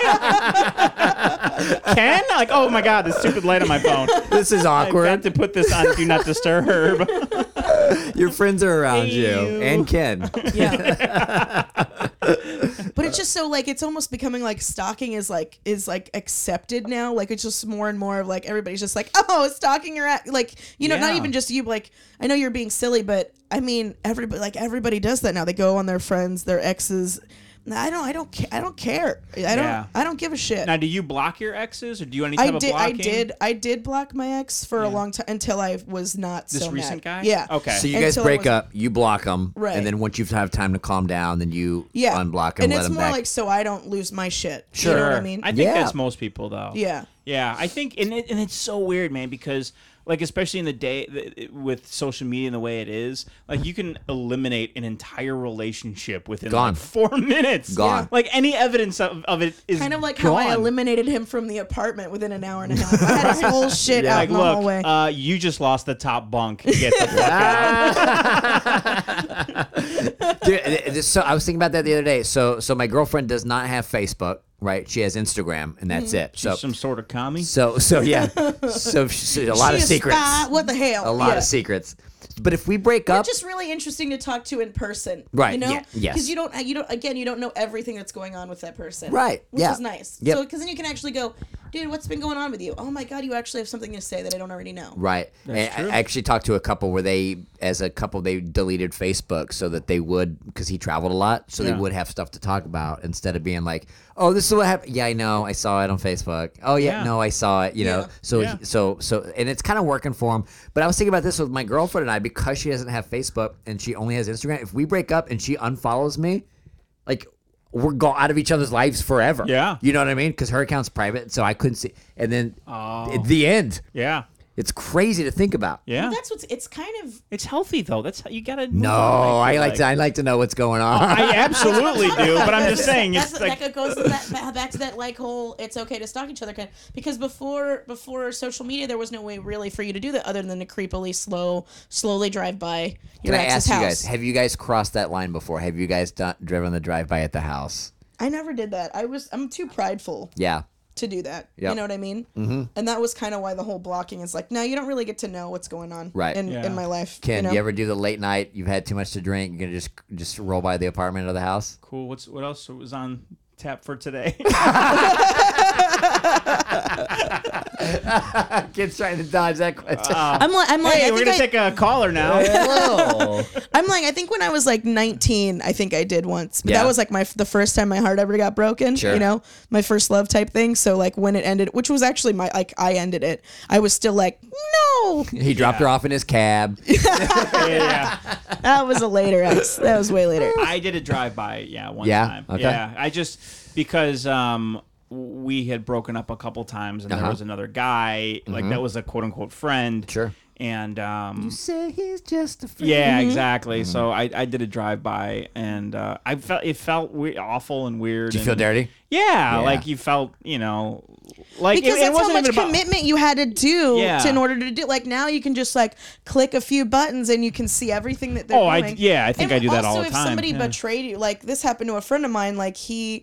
[SPEAKER 5] Ken? Like, oh my God, this stupid light on my phone.
[SPEAKER 4] This is
[SPEAKER 5] I've got
[SPEAKER 4] awkward.
[SPEAKER 5] to put this on Do Not Disturb.
[SPEAKER 4] Your friends are around you.
[SPEAKER 5] Ew.
[SPEAKER 4] And Ken.
[SPEAKER 6] Yeah. But it's just so like it's almost becoming like stalking is like is like accepted now. Like it's just more and more of like everybody's just like, oh, stalking your act. Like you know, not
[SPEAKER 5] Yeah.
[SPEAKER 6] even just you. Like I know you're being silly, but I mean everybody like everybody does that now. They go on their friends, their exes. I don't. I don't. Ca- I don't care. I don't.
[SPEAKER 5] Yeah.
[SPEAKER 6] I don't give a shit.
[SPEAKER 5] Now, do you block your exes or do you any type
[SPEAKER 6] I
[SPEAKER 5] of
[SPEAKER 6] did. I
[SPEAKER 5] blocking?
[SPEAKER 6] did. I did block my ex for a
[SPEAKER 5] Yeah.
[SPEAKER 6] long time until I was not
[SPEAKER 5] This
[SPEAKER 6] so
[SPEAKER 5] recent
[SPEAKER 6] mad.
[SPEAKER 5] guy?
[SPEAKER 6] Yeah.
[SPEAKER 5] Okay.
[SPEAKER 4] So you guys
[SPEAKER 6] Until it
[SPEAKER 4] break
[SPEAKER 6] was-
[SPEAKER 4] up, you block them,
[SPEAKER 6] Right.
[SPEAKER 4] and then once you have time to calm down, then you
[SPEAKER 6] Yeah.
[SPEAKER 4] unblock them,
[SPEAKER 6] and
[SPEAKER 4] let
[SPEAKER 6] it's
[SPEAKER 4] them
[SPEAKER 6] more
[SPEAKER 4] back.
[SPEAKER 6] like so I don't lose my shit.
[SPEAKER 4] Sure.
[SPEAKER 6] You know what I mean?
[SPEAKER 5] I think
[SPEAKER 4] Yeah.
[SPEAKER 5] that's most people, though.
[SPEAKER 6] yeah.
[SPEAKER 5] Yeah, I think, and it, and it's so weird, man, because like especially in the day th- with social media and the way it is, like you can eliminate an entire relationship within
[SPEAKER 4] Gone.
[SPEAKER 5] like four minutes.
[SPEAKER 4] Gone.
[SPEAKER 5] Like any evidence of, of it is
[SPEAKER 6] Kind of like how I
[SPEAKER 5] gone.
[SPEAKER 6] eliminated him from the apartment within an hour and a half. I had his whole shit out
[SPEAKER 5] Like,
[SPEAKER 6] in the
[SPEAKER 5] look,
[SPEAKER 6] hallway.
[SPEAKER 5] uh, you just lost the top bunk. Get the fuck out.
[SPEAKER 4] Dude, it- it- so I was thinking about that the other day. So, so my girlfriend does not have Facebook, right? She has Instagram, and that's it. So,
[SPEAKER 5] Some sort of commie.
[SPEAKER 4] so, so yeah. So, so a lot
[SPEAKER 6] She
[SPEAKER 4] of
[SPEAKER 6] is
[SPEAKER 4] secrets.
[SPEAKER 6] spy- What the hell?
[SPEAKER 4] A lot
[SPEAKER 6] Yeah.
[SPEAKER 4] of secrets. But if we break
[SPEAKER 6] They're
[SPEAKER 4] up,
[SPEAKER 6] just really interesting to talk to in person.
[SPEAKER 4] Right,
[SPEAKER 6] You know?
[SPEAKER 4] yeah, yes.
[SPEAKER 6] Because you don't, you don't, again, you don't know everything that's going on with that person.
[SPEAKER 4] Right,
[SPEAKER 6] Which
[SPEAKER 4] yeah.
[SPEAKER 6] is nice.
[SPEAKER 4] Yep.
[SPEAKER 6] So, because then you can actually go, dude, what's been going on with you? Oh my God, you actually have something to say that I don't already know.
[SPEAKER 4] Right.
[SPEAKER 5] That's
[SPEAKER 4] and
[SPEAKER 5] true.
[SPEAKER 4] I actually talked to a couple where they, as a couple, they deleted Facebook so that they would, because he traveled a lot, so
[SPEAKER 5] Yeah.
[SPEAKER 4] they would have stuff to talk about instead of being like, oh, this is what happened. Yeah, I know. I saw it on Facebook. Oh, yeah,
[SPEAKER 5] Yeah.
[SPEAKER 4] no, I saw it. You know,
[SPEAKER 6] Yeah.
[SPEAKER 4] so,
[SPEAKER 5] Yeah.
[SPEAKER 4] he- so, so, and it's kind of working for him. But I was thinking about this with my girlfriend and I, because she doesn't have Facebook and she only has Instagram. If we break up and she unfollows me, like, we're go out of each other's lives forever.
[SPEAKER 5] Yeah.
[SPEAKER 4] You know what I mean? Because her account's private, so I couldn't see. And then
[SPEAKER 5] Oh.
[SPEAKER 4] at the end.
[SPEAKER 5] Yeah.
[SPEAKER 4] It's crazy to think about.
[SPEAKER 5] Yeah.
[SPEAKER 6] Well, that's what's. It's kind of.
[SPEAKER 5] It's healthy though. That's how you gotta. move
[SPEAKER 4] No,
[SPEAKER 5] on,
[SPEAKER 4] I
[SPEAKER 5] feel
[SPEAKER 4] like to. I like to know what's going on.
[SPEAKER 5] I absolutely do, but I'm just saying it's
[SPEAKER 6] That's,
[SPEAKER 5] like
[SPEAKER 6] that goes to that, that- back to that like whole it's okay to stalk each other kind because before before social media there was no way really for you to do that other than to creepily slow slowly drive by your
[SPEAKER 4] Can I
[SPEAKER 6] ex's
[SPEAKER 4] ask you
[SPEAKER 6] house.
[SPEAKER 4] guys? Have you guys crossed that line before? Have you guys done, driven the drive-by at the house?
[SPEAKER 6] I never did that. I was I'm too prideful
[SPEAKER 4] Yeah.
[SPEAKER 6] to do that.
[SPEAKER 4] Yep.
[SPEAKER 6] You know what I mean? Mm-hmm. And that was kind of why the whole blocking is like, no, you don't really get to know what's going on
[SPEAKER 4] Right.
[SPEAKER 6] in,
[SPEAKER 5] Yeah.
[SPEAKER 6] in my life.
[SPEAKER 4] Ken,
[SPEAKER 6] you know?
[SPEAKER 4] you ever do the late night? You've had too much to drink. You're gonna just just roll by the apartment or the house.
[SPEAKER 5] cool. What's what else was on tap for today?
[SPEAKER 4] Kid's trying to dodge that question.
[SPEAKER 6] I'm like, I'm like,
[SPEAKER 5] hey,
[SPEAKER 6] I
[SPEAKER 5] we're
[SPEAKER 6] think
[SPEAKER 5] gonna
[SPEAKER 6] I,
[SPEAKER 5] take a caller now.
[SPEAKER 4] Hello.
[SPEAKER 6] I'm like, I think when I was like nineteen, I think I did once, but
[SPEAKER 4] Yeah.
[SPEAKER 6] that was like my the first time my heart ever got broken.
[SPEAKER 4] Sure.
[SPEAKER 6] You know, my first love type thing. So like when it ended, which was actually my like I ended it, I was still like, no,
[SPEAKER 4] He dropped her off in his cab.
[SPEAKER 5] yeah, yeah.
[SPEAKER 6] that was a later ex. That was way later.
[SPEAKER 5] I did a drive by, yeah, one
[SPEAKER 4] Yeah?
[SPEAKER 5] time.
[SPEAKER 4] Okay.
[SPEAKER 5] Yeah, I just because um we had broken up a couple times, and
[SPEAKER 4] Uh-huh.
[SPEAKER 5] there was another guy like that was a quote unquote friend.
[SPEAKER 4] Sure.
[SPEAKER 5] And um,
[SPEAKER 4] Say he's just a friend.
[SPEAKER 5] yeah, exactly. So I, I did a drive by, and uh, I felt it felt we- awful and weird.
[SPEAKER 4] Did you
[SPEAKER 5] and,
[SPEAKER 4] feel dirty?
[SPEAKER 5] Yeah,
[SPEAKER 4] Yeah.
[SPEAKER 5] like you felt, you know, like
[SPEAKER 6] Because
[SPEAKER 5] it, it
[SPEAKER 6] that's how
[SPEAKER 5] wasn't
[SPEAKER 6] much
[SPEAKER 5] even about,
[SPEAKER 6] commitment you had to do
[SPEAKER 5] Yeah.
[SPEAKER 6] to, in order to do. Like now, you can just like click a few buttons and you can see everything that they're
[SPEAKER 5] Oh, I-
[SPEAKER 6] doing.
[SPEAKER 5] yeah, I think
[SPEAKER 6] And
[SPEAKER 5] I do that
[SPEAKER 6] also,
[SPEAKER 5] all the
[SPEAKER 6] if
[SPEAKER 5] time,
[SPEAKER 6] somebody
[SPEAKER 5] yeah.
[SPEAKER 6] betrayed you, like this happened to a friend of mine. Like he,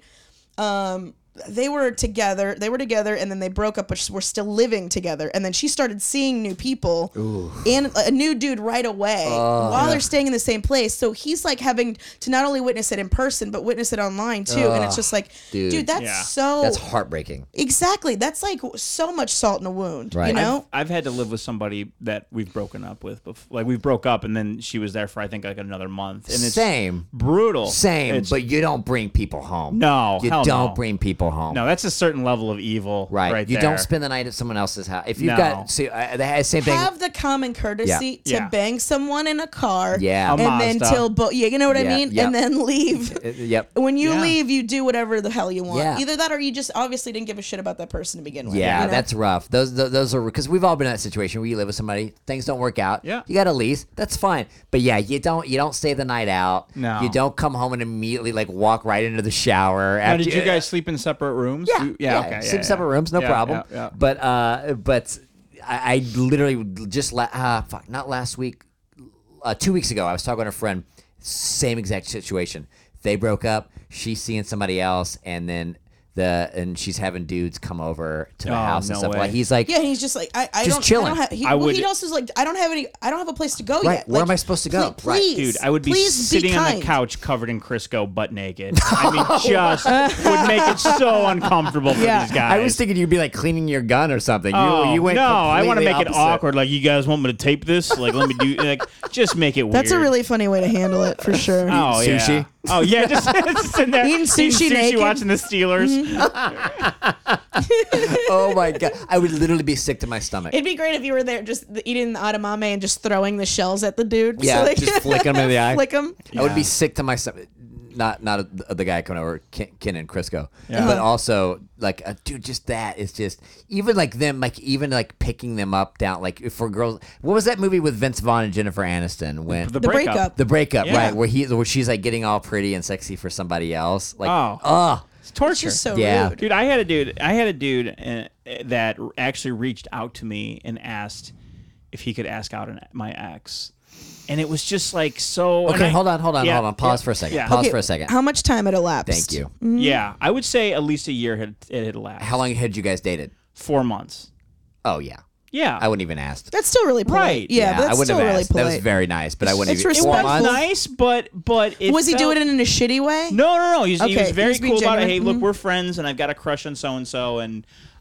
[SPEAKER 6] um, they were together. They were together, and then they broke up, but were still living together. And then she started seeing new people and a new dude right away while they're staying in the same place. So he's like having to not only witness it in person, but witness it online too. And it's just like,
[SPEAKER 4] dude.
[SPEAKER 6] dude, that's
[SPEAKER 5] Yeah.
[SPEAKER 6] so
[SPEAKER 4] That's heartbreaking.
[SPEAKER 6] exactly. That's like so much salt in a wound.
[SPEAKER 4] Right.
[SPEAKER 6] You know.
[SPEAKER 5] I've, I've had to live with somebody that we've broken up with before. Like we broke up, and then she was there for I think like another month, and it's
[SPEAKER 4] Same.
[SPEAKER 5] brutal.
[SPEAKER 4] Same,
[SPEAKER 5] It's-
[SPEAKER 4] but you don't bring people home.
[SPEAKER 5] No,
[SPEAKER 4] you
[SPEAKER 5] hell
[SPEAKER 4] don't
[SPEAKER 5] no.
[SPEAKER 4] bring people home.
[SPEAKER 5] no, that's a certain level of evil,
[SPEAKER 4] right.
[SPEAKER 5] right
[SPEAKER 4] you
[SPEAKER 5] there.
[SPEAKER 4] don't spend the night at someone else's house. If you've
[SPEAKER 5] No.
[SPEAKER 4] got, see, uh, the same thing.
[SPEAKER 6] Have the common courtesy to
[SPEAKER 5] Yeah.
[SPEAKER 6] bang someone in a car.
[SPEAKER 4] Yeah.
[SPEAKER 5] A
[SPEAKER 6] And then
[SPEAKER 5] Mazda.
[SPEAKER 6] till bo- yeah, you know what
[SPEAKER 4] Yeah,
[SPEAKER 6] I mean?
[SPEAKER 4] yeah.
[SPEAKER 6] And then leave.
[SPEAKER 4] Uh, yep.
[SPEAKER 6] When you
[SPEAKER 5] Yeah.
[SPEAKER 6] leave, you do whatever the hell you want.
[SPEAKER 4] Yeah.
[SPEAKER 6] Either that or you just obviously didn't give a shit about that person to begin with.
[SPEAKER 4] Yeah,
[SPEAKER 6] you know?
[SPEAKER 4] that's rough. Those those, those are because we've all been in that situation where you live with somebody, things don't work out.
[SPEAKER 5] Yeah.
[SPEAKER 4] you got to lease. That's fine. But yeah, you don't you don't stay the night out.
[SPEAKER 5] No.
[SPEAKER 4] you don't come home and immediately like walk right into the shower.
[SPEAKER 5] Now,
[SPEAKER 4] after
[SPEAKER 5] did you guys sleep in separate rooms?
[SPEAKER 4] Yeah,
[SPEAKER 5] You- yeah, okay, yeah,
[SPEAKER 4] Sleep in
[SPEAKER 5] yeah.
[SPEAKER 4] separate rooms, no
[SPEAKER 5] Yeah,
[SPEAKER 4] problem.
[SPEAKER 5] yeah, yeah.
[SPEAKER 4] But uh, but I, I literally just la- uh, fuck, not last week, uh, two weeks ago, I was talking to a friend, same exact situation. They broke up. She's seeing somebody else, and then the and she's having dudes come over to the
[SPEAKER 5] Oh,
[SPEAKER 4] house and
[SPEAKER 5] no
[SPEAKER 4] stuff.
[SPEAKER 5] way.
[SPEAKER 4] Like he's like,
[SPEAKER 6] Yeah, he's just like I, I
[SPEAKER 4] Just
[SPEAKER 6] don't.
[SPEAKER 4] chilling.
[SPEAKER 6] I don't have, he,
[SPEAKER 5] I
[SPEAKER 6] well,
[SPEAKER 5] would-
[SPEAKER 6] he also is like I don't have any. I don't have a place to go
[SPEAKER 4] Right,
[SPEAKER 6] yet.
[SPEAKER 4] where
[SPEAKER 6] Like,
[SPEAKER 4] am I supposed to go?
[SPEAKER 6] pl-
[SPEAKER 4] Right.
[SPEAKER 6] Please,
[SPEAKER 5] Dude, I would be
[SPEAKER 6] please
[SPEAKER 5] sitting
[SPEAKER 6] be
[SPEAKER 5] on
[SPEAKER 6] kind.
[SPEAKER 5] the couch covered in Crisco, butt naked. I mean, just would make it so uncomfortable for
[SPEAKER 6] Yeah.
[SPEAKER 5] these guys.
[SPEAKER 4] I was thinking you'd be like cleaning your gun or something.
[SPEAKER 5] Oh,
[SPEAKER 4] you, you went
[SPEAKER 5] no, I want to make
[SPEAKER 4] completely
[SPEAKER 5] it
[SPEAKER 4] opposite.
[SPEAKER 5] awkward. Like, you guys want me to tape this? Like, let me do. Like, just make it weird.
[SPEAKER 6] That's a really funny way to handle it for sure.
[SPEAKER 5] oh yeah.
[SPEAKER 4] Sushi?
[SPEAKER 5] Oh yeah, just, just sitting there
[SPEAKER 6] Eating sushi naked.
[SPEAKER 5] watching the Steelers.
[SPEAKER 4] Oh my god, I would literally be sick to my stomach.
[SPEAKER 6] It'd be great if you were there just eating the edamame and just throwing the shells at the dude.
[SPEAKER 4] Yeah,
[SPEAKER 6] they
[SPEAKER 4] just
[SPEAKER 6] could-
[SPEAKER 4] flick 'em in the eye.
[SPEAKER 6] Flick 'em.
[SPEAKER 4] I would be
[SPEAKER 5] Yeah.
[SPEAKER 4] sick to my stomach. Not not a, the guy coming over, Ken, Ken and Crisco,
[SPEAKER 5] Yeah.
[SPEAKER 4] but also like, uh, dude, just that is just even like them, like even like picking them up down, like if for girls. What was that movie with Vince Vaughn and Jennifer Aniston when
[SPEAKER 5] The
[SPEAKER 6] The
[SPEAKER 5] breakup.
[SPEAKER 6] breakup.
[SPEAKER 4] the breakup,
[SPEAKER 5] Yeah.
[SPEAKER 4] right? Where he where she's like getting all pretty and sexy for somebody else, like
[SPEAKER 5] Oh.
[SPEAKER 4] oh,
[SPEAKER 5] It's
[SPEAKER 6] It's
[SPEAKER 5] torture.
[SPEAKER 6] just so
[SPEAKER 4] Yeah.
[SPEAKER 6] rude.
[SPEAKER 5] Dude, I had a dude. I had a dude uh, that actually reached out to me and asked if he could ask out an, my ex, and it was just like so. and
[SPEAKER 4] okay,
[SPEAKER 5] I-
[SPEAKER 4] hold on, hold on,
[SPEAKER 5] Yeah,
[SPEAKER 4] hold on, pause
[SPEAKER 5] yeah,
[SPEAKER 4] for a second,
[SPEAKER 5] yeah.
[SPEAKER 4] pause
[SPEAKER 6] Okay,
[SPEAKER 4] for a second.
[SPEAKER 6] How much time had elapsed?
[SPEAKER 4] Thank you.
[SPEAKER 5] Yeah, I would say at least a year had it had elapsed.
[SPEAKER 4] How long had you guys dated?
[SPEAKER 5] Four months.
[SPEAKER 4] Oh yeah,
[SPEAKER 5] Yeah,
[SPEAKER 4] I wouldn't even ask.
[SPEAKER 6] That's still really polite.
[SPEAKER 5] Right.
[SPEAKER 6] Yeah, but
[SPEAKER 4] I
[SPEAKER 6] that's
[SPEAKER 4] wouldn't
[SPEAKER 6] still
[SPEAKER 4] have
[SPEAKER 6] really
[SPEAKER 4] asked. That was
[SPEAKER 6] polite.
[SPEAKER 4] very nice, but I wouldn't
[SPEAKER 6] It's
[SPEAKER 4] even.
[SPEAKER 5] it
[SPEAKER 4] four
[SPEAKER 5] was
[SPEAKER 6] respectful.
[SPEAKER 4] months?
[SPEAKER 5] nice, but but it
[SPEAKER 6] Was he
[SPEAKER 5] felt-
[SPEAKER 6] doing it in a shitty way?
[SPEAKER 5] No, no, no. He's, he
[SPEAKER 6] Okay,
[SPEAKER 5] was
[SPEAKER 6] he
[SPEAKER 5] very
[SPEAKER 6] was being
[SPEAKER 5] cool about it.
[SPEAKER 6] genuine.
[SPEAKER 5] Hey, look,
[SPEAKER 6] Mhm.
[SPEAKER 5] we're friends, and I've got a crush on so and so, and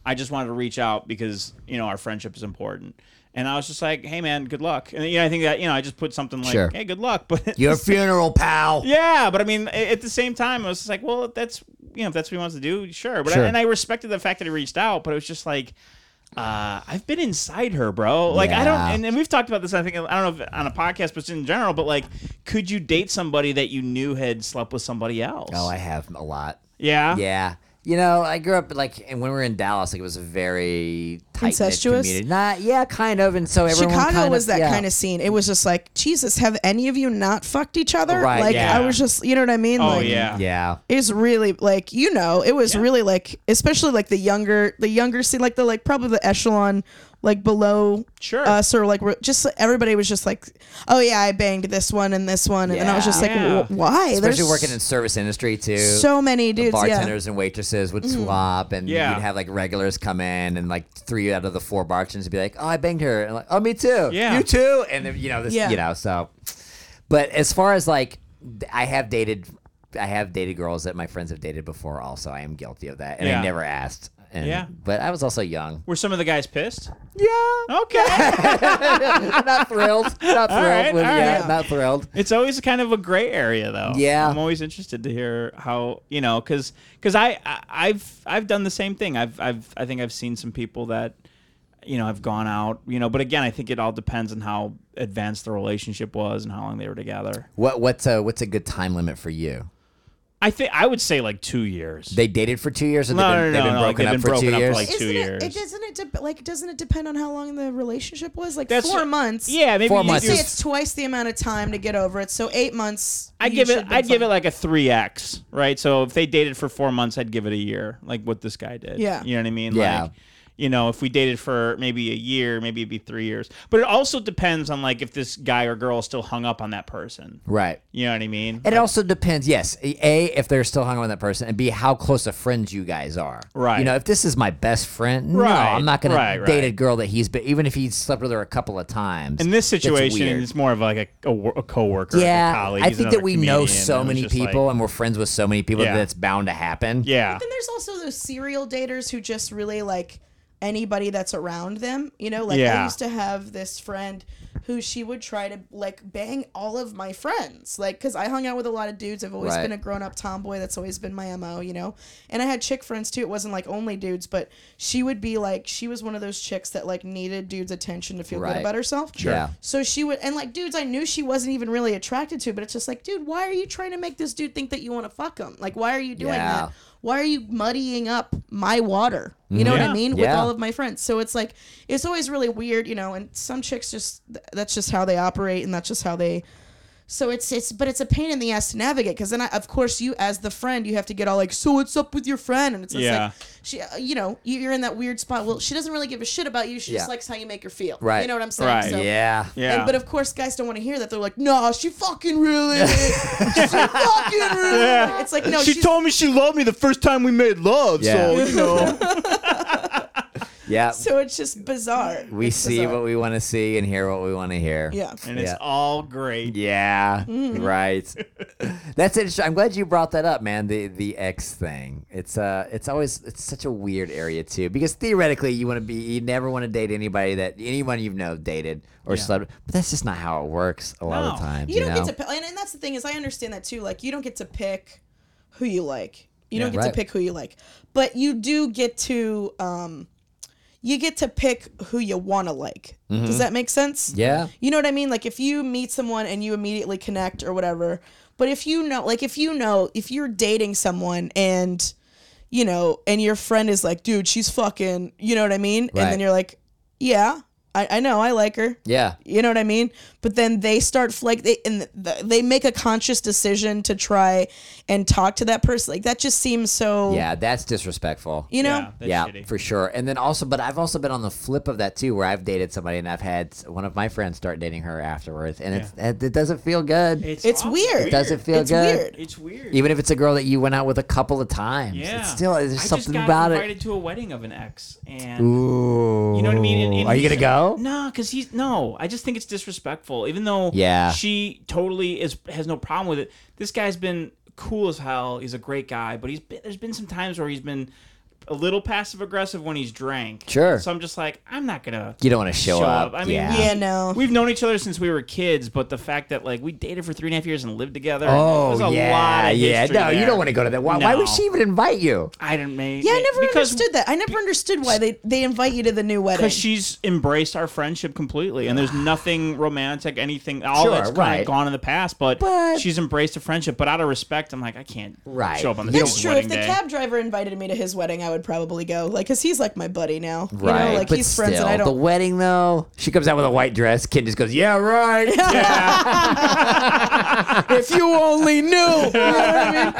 [SPEAKER 5] I just wanted to reach out because, you know, our friendship is important. And I was just like, hey, man, good luck. And, you know, I think that, you know, I just put something like,
[SPEAKER 4] Sure.
[SPEAKER 5] hey, good luck. But
[SPEAKER 4] Your funeral, pal.
[SPEAKER 5] yeah, but I mean, a- at the same time, I was just like, well, that's, you know, if that's what he wants to do, sure. But
[SPEAKER 4] Sure.
[SPEAKER 5] I, and I respected the fact that he reached out, but it was just like, uh, I've been inside her, bro. Like, I don't,
[SPEAKER 4] Yeah.
[SPEAKER 5] and, and we've talked about this, I think, I don't know if on a podcast, but in general, but like, could you date somebody that you knew had slept with somebody else?
[SPEAKER 4] Oh, I have a lot.
[SPEAKER 5] yeah?
[SPEAKER 4] Yeah. You know, I grew up like, and when we were in Dallas, like it was a very tight
[SPEAKER 6] Incestuous?
[SPEAKER 4] community. Not, yeah, kind of. And so everyone
[SPEAKER 6] Chicago
[SPEAKER 4] kind
[SPEAKER 6] was
[SPEAKER 4] of,
[SPEAKER 6] that
[SPEAKER 4] yeah.
[SPEAKER 6] kind of scene. It was just like, Jesus, have any of you not fucked each other?
[SPEAKER 4] Right,
[SPEAKER 6] Like,
[SPEAKER 5] yeah.
[SPEAKER 6] I was just, you know what I mean?
[SPEAKER 5] Oh,
[SPEAKER 6] like,
[SPEAKER 5] yeah.
[SPEAKER 4] Yeah.
[SPEAKER 6] It was really like, you know, it was
[SPEAKER 5] Yeah.
[SPEAKER 6] really like, especially like the younger, the younger scene, like the like probably the echelon like below
[SPEAKER 5] Sure.
[SPEAKER 6] us, or like we're just everybody was just like, oh yeah, I banged this one and this one, and then I was just like,
[SPEAKER 5] Yeah.
[SPEAKER 6] "Wh- why?
[SPEAKER 4] Especially
[SPEAKER 6] There's
[SPEAKER 4] working in service industry too.
[SPEAKER 6] so many
[SPEAKER 4] The
[SPEAKER 6] dudes, yeah. Mm-hmm.
[SPEAKER 4] bartenders and waitresses would swap, and
[SPEAKER 5] Yeah.
[SPEAKER 4] you'd have like regulars come in, and like three out of the four bartenders would be like, "Oh, I banged her," and like, "Oh, me too."
[SPEAKER 5] Yeah.
[SPEAKER 4] You too, and then, you know this,
[SPEAKER 6] Yeah.
[SPEAKER 4] you know. So, but as far as like, I have dated, I have dated girls that my friends have dated before. Also, I am guilty of that, and
[SPEAKER 5] Yeah.
[SPEAKER 4] I never asked. And,
[SPEAKER 5] Yeah.
[SPEAKER 4] But I was also young.
[SPEAKER 5] Were some of the guys pissed?
[SPEAKER 4] Yeah.
[SPEAKER 5] Okay.
[SPEAKER 4] Not thrilled. Not thrilled.
[SPEAKER 5] right,
[SPEAKER 4] with,
[SPEAKER 5] all
[SPEAKER 4] yeah,
[SPEAKER 5] right.
[SPEAKER 4] not thrilled.
[SPEAKER 5] It's always kind of a gray area, though.
[SPEAKER 4] Yeah.
[SPEAKER 5] I'm always interested to hear how, you know, because because I, I I've I've done the same thing. I've I've I think I've seen some people that, you know, have gone out, you know, but again, I think it all depends on how advanced the relationship was and how long they were together.
[SPEAKER 4] What what's a what's a good time limit for you?
[SPEAKER 5] I think I would say like two years.
[SPEAKER 4] They dated for two years, or
[SPEAKER 5] No,
[SPEAKER 4] they've
[SPEAKER 5] no,
[SPEAKER 4] been,
[SPEAKER 5] no,
[SPEAKER 4] they've been
[SPEAKER 5] no, like
[SPEAKER 4] broken
[SPEAKER 5] they've
[SPEAKER 4] up
[SPEAKER 5] been
[SPEAKER 4] for
[SPEAKER 5] broken
[SPEAKER 4] two
[SPEAKER 5] up for,
[SPEAKER 4] years.
[SPEAKER 5] like,
[SPEAKER 6] Isn't
[SPEAKER 5] two
[SPEAKER 6] it,
[SPEAKER 5] years.
[SPEAKER 6] it doesn't it de- like doesn't it depend on how long the relationship was? Like
[SPEAKER 5] That's
[SPEAKER 6] four
[SPEAKER 5] what-
[SPEAKER 6] months.
[SPEAKER 5] Yeah, maybe
[SPEAKER 4] Four
[SPEAKER 5] you-
[SPEAKER 4] months
[SPEAKER 5] you-
[SPEAKER 6] Say it's twice the amount of time to get over it. So eight months.
[SPEAKER 5] I'd
[SPEAKER 6] you
[SPEAKER 5] give
[SPEAKER 6] should
[SPEAKER 5] it.
[SPEAKER 6] have been
[SPEAKER 5] I'd give
[SPEAKER 6] fine.
[SPEAKER 5] it like a three x, right? So if they dated for four months, I'd give it a year, like what this guy did.
[SPEAKER 6] Yeah.
[SPEAKER 5] you know what I mean?
[SPEAKER 4] Yeah.
[SPEAKER 5] Like, you know, if we dated for maybe a year, maybe it'd be three years. But it also depends on like if this guy or girl is still hung up on that person.
[SPEAKER 4] Right.
[SPEAKER 5] You know what I mean?
[SPEAKER 4] And it also depends, yes, A, if they're still hung on that person, and B, how close of friends you guys are.
[SPEAKER 5] Right.
[SPEAKER 4] You know, if this is my best friend, no,
[SPEAKER 5] Right,
[SPEAKER 4] I'm not going
[SPEAKER 5] right,
[SPEAKER 4] to date
[SPEAKER 5] right.
[SPEAKER 4] a girl that he's been, even if he slept with her a couple of times.
[SPEAKER 5] In this
[SPEAKER 4] that's
[SPEAKER 5] situation,
[SPEAKER 4] weird.
[SPEAKER 5] it's more of like a, a, wor- a coworker,
[SPEAKER 4] yeah,
[SPEAKER 5] like a colleague.
[SPEAKER 4] I
[SPEAKER 5] He's
[SPEAKER 4] think
[SPEAKER 5] another
[SPEAKER 4] that we know
[SPEAKER 5] comedian,
[SPEAKER 4] so
[SPEAKER 5] and it's
[SPEAKER 4] many
[SPEAKER 5] just
[SPEAKER 4] people,
[SPEAKER 5] like-
[SPEAKER 4] and we're friends with so many people
[SPEAKER 5] Yeah.
[SPEAKER 4] that it's bound to happen.
[SPEAKER 5] yeah.
[SPEAKER 6] Then there's also those serial daters who just really like anybody that's around them. You know, like
[SPEAKER 5] Yeah.
[SPEAKER 6] I used to have this friend who she would try to like bang all of my friends, like because I hung out with a lot of dudes. I've always
[SPEAKER 4] Right.
[SPEAKER 6] been a grown up tomboy. That's always been my M O, you know. And I had chick friends too. It wasn't like only dudes, but she would be like, she was one of those chicks that like needed dudes' attention to feel
[SPEAKER 4] Right.
[SPEAKER 6] good about herself.
[SPEAKER 4] Sure. Yeah.
[SPEAKER 6] So she would, and like dudes I knew she wasn't even really attracted to, but it's just like, dude, why are you trying to make this dude think that you want to fuck him? Like, why are you doing
[SPEAKER 4] Yeah.
[SPEAKER 6] that? Why are you muddying up my water? You know what
[SPEAKER 5] Yeah.
[SPEAKER 6] I mean? With
[SPEAKER 4] Yeah.
[SPEAKER 6] all of my friends. So it's like, it's always really weird, you know, and some chicks just, th- that's just how they operate and that's just how they, so it's, it's, but it's a pain in the ass to navigate. Cause then I, of course you, as the friend, you have to get all like, so what's up with your friend? And it's just
[SPEAKER 5] Yeah.
[SPEAKER 6] like, she, uh, you know, you- you're in that weird spot. Well, she doesn't really give a shit about you. She
[SPEAKER 4] Yeah.
[SPEAKER 6] just likes how you make her feel.
[SPEAKER 4] Right.
[SPEAKER 6] You know what I'm saying?
[SPEAKER 5] Right.
[SPEAKER 6] So,
[SPEAKER 4] Yeah.
[SPEAKER 5] Yeah.
[SPEAKER 6] and, but of course, guys don't want to hear that. They're like, "No, she fucking really, she fucking really."
[SPEAKER 5] Yeah.
[SPEAKER 6] It's like, no,
[SPEAKER 5] she
[SPEAKER 6] she's,
[SPEAKER 5] told me she loved me the first time we made love.
[SPEAKER 4] Yeah.
[SPEAKER 5] So you know.
[SPEAKER 4] Yeah.
[SPEAKER 6] So it's just bizarre.
[SPEAKER 4] We
[SPEAKER 6] It's
[SPEAKER 4] see
[SPEAKER 6] bizarre.
[SPEAKER 4] what we want to see and hear what we want to hear.
[SPEAKER 6] Yeah.
[SPEAKER 5] And it's
[SPEAKER 4] Yeah.
[SPEAKER 5] all great.
[SPEAKER 4] Yeah,
[SPEAKER 6] Mm-hmm.
[SPEAKER 4] right. That's interesting. I'm glad you brought that up, man. The the X thing. It's uh, it's always it's such a weird area too, because theoretically you want to be, you never want to date anybody that anyone you've know dated or
[SPEAKER 5] Yeah.
[SPEAKER 4] slept, but that's just not how it works a lot of
[SPEAKER 5] No.
[SPEAKER 4] times.
[SPEAKER 6] You
[SPEAKER 4] You,
[SPEAKER 6] don't
[SPEAKER 4] know?
[SPEAKER 6] get to, pick, and, and that's the thing is, I understand that too. Like, you don't get to pick who you like. You don't
[SPEAKER 5] Yeah.
[SPEAKER 6] get
[SPEAKER 4] Right.
[SPEAKER 6] to pick who you like, but you do get to, um, you get to pick who you want to like. Does that make sense?
[SPEAKER 4] Mm-hmm. Yeah.
[SPEAKER 6] You know what I mean? Like, if you meet someone and you immediately connect or whatever, but if you know, like, if you know, if you're dating someone and, you know, and your friend is like, dude, she's fucking, you know what I mean? And
[SPEAKER 4] Right.
[SPEAKER 6] then you're like, yeah, I, I know, I like her.
[SPEAKER 4] Yeah.
[SPEAKER 6] You know what I mean? But then they start like they and the, they make a conscious decision to try and talk to that person. Like, that just seems so.
[SPEAKER 4] Yeah, that's disrespectful.
[SPEAKER 6] You know.
[SPEAKER 5] Yeah, that's
[SPEAKER 4] yeah,
[SPEAKER 5] shitty.
[SPEAKER 4] for sure. And then also, but I've also been on the flip of that too, where I've dated somebody and I've had one of my friends start dating her afterwards, and it's it, it doesn't feel good.
[SPEAKER 6] It's
[SPEAKER 5] awful
[SPEAKER 6] weird.
[SPEAKER 4] It doesn't feel
[SPEAKER 6] It's
[SPEAKER 4] good.
[SPEAKER 6] weird.
[SPEAKER 5] It's weird.
[SPEAKER 4] Even if it's a girl that you went out with a couple of times,
[SPEAKER 5] Yeah.
[SPEAKER 4] it's still there's
[SPEAKER 5] I just
[SPEAKER 4] something
[SPEAKER 5] got
[SPEAKER 4] about
[SPEAKER 5] invited
[SPEAKER 4] it.
[SPEAKER 5] to a wedding of an ex, and
[SPEAKER 4] Ooh,
[SPEAKER 5] you know what I mean. And- and
[SPEAKER 4] Are you
[SPEAKER 5] he's-
[SPEAKER 4] gonna go?
[SPEAKER 5] No, because he's no. I just think it's disrespectful. Even though
[SPEAKER 4] Yeah.
[SPEAKER 5] she totally is has no problem with it. This guy's been cool as hell. He's a great guy, but he's been, there's been some times where he's been a little passive aggressive when he's drank.
[SPEAKER 4] Sure.
[SPEAKER 5] So I'm just like, I'm not gonna.
[SPEAKER 4] You don't want to show,
[SPEAKER 5] show
[SPEAKER 4] up.
[SPEAKER 5] up. I mean,
[SPEAKER 4] yeah.
[SPEAKER 6] Yeah, no.
[SPEAKER 5] We've known each other since we were kids, but the fact that like we dated for three and a half years and lived together.
[SPEAKER 4] Oh,
[SPEAKER 5] there's a
[SPEAKER 4] yeah,
[SPEAKER 5] lot of
[SPEAKER 4] yeah.
[SPEAKER 5] history
[SPEAKER 4] No, you
[SPEAKER 5] there.
[SPEAKER 4] don't want to go to that. Why, why would
[SPEAKER 5] No.
[SPEAKER 4] she even invite you?
[SPEAKER 5] I didn't make.
[SPEAKER 6] Yeah, I never
[SPEAKER 5] because,
[SPEAKER 6] understood that. I never understood why they, they invite you to the new wedding.
[SPEAKER 5] Because she's embraced our friendship completely, and there's nothing romantic, anything. All
[SPEAKER 4] Sure,
[SPEAKER 5] that's kind
[SPEAKER 4] right.
[SPEAKER 5] of gone in the past, but,
[SPEAKER 4] But-
[SPEAKER 5] she's embraced a friendship. But out of respect, I'm like, I can't
[SPEAKER 4] Right.
[SPEAKER 5] show up on the
[SPEAKER 4] You
[SPEAKER 6] That's
[SPEAKER 5] kid's
[SPEAKER 6] true.
[SPEAKER 5] wedding
[SPEAKER 6] If the
[SPEAKER 5] day.
[SPEAKER 6] cab driver invited me to his wedding, I would probably go. Like, because he's like my buddy now. You
[SPEAKER 4] Right.
[SPEAKER 6] know, like
[SPEAKER 4] but
[SPEAKER 6] he's
[SPEAKER 4] still,
[SPEAKER 6] friends and I
[SPEAKER 4] the
[SPEAKER 6] don't.
[SPEAKER 4] wedding, though, she comes out with a white dress. Kid just goes, yeah, right.
[SPEAKER 6] If you only knew. You know what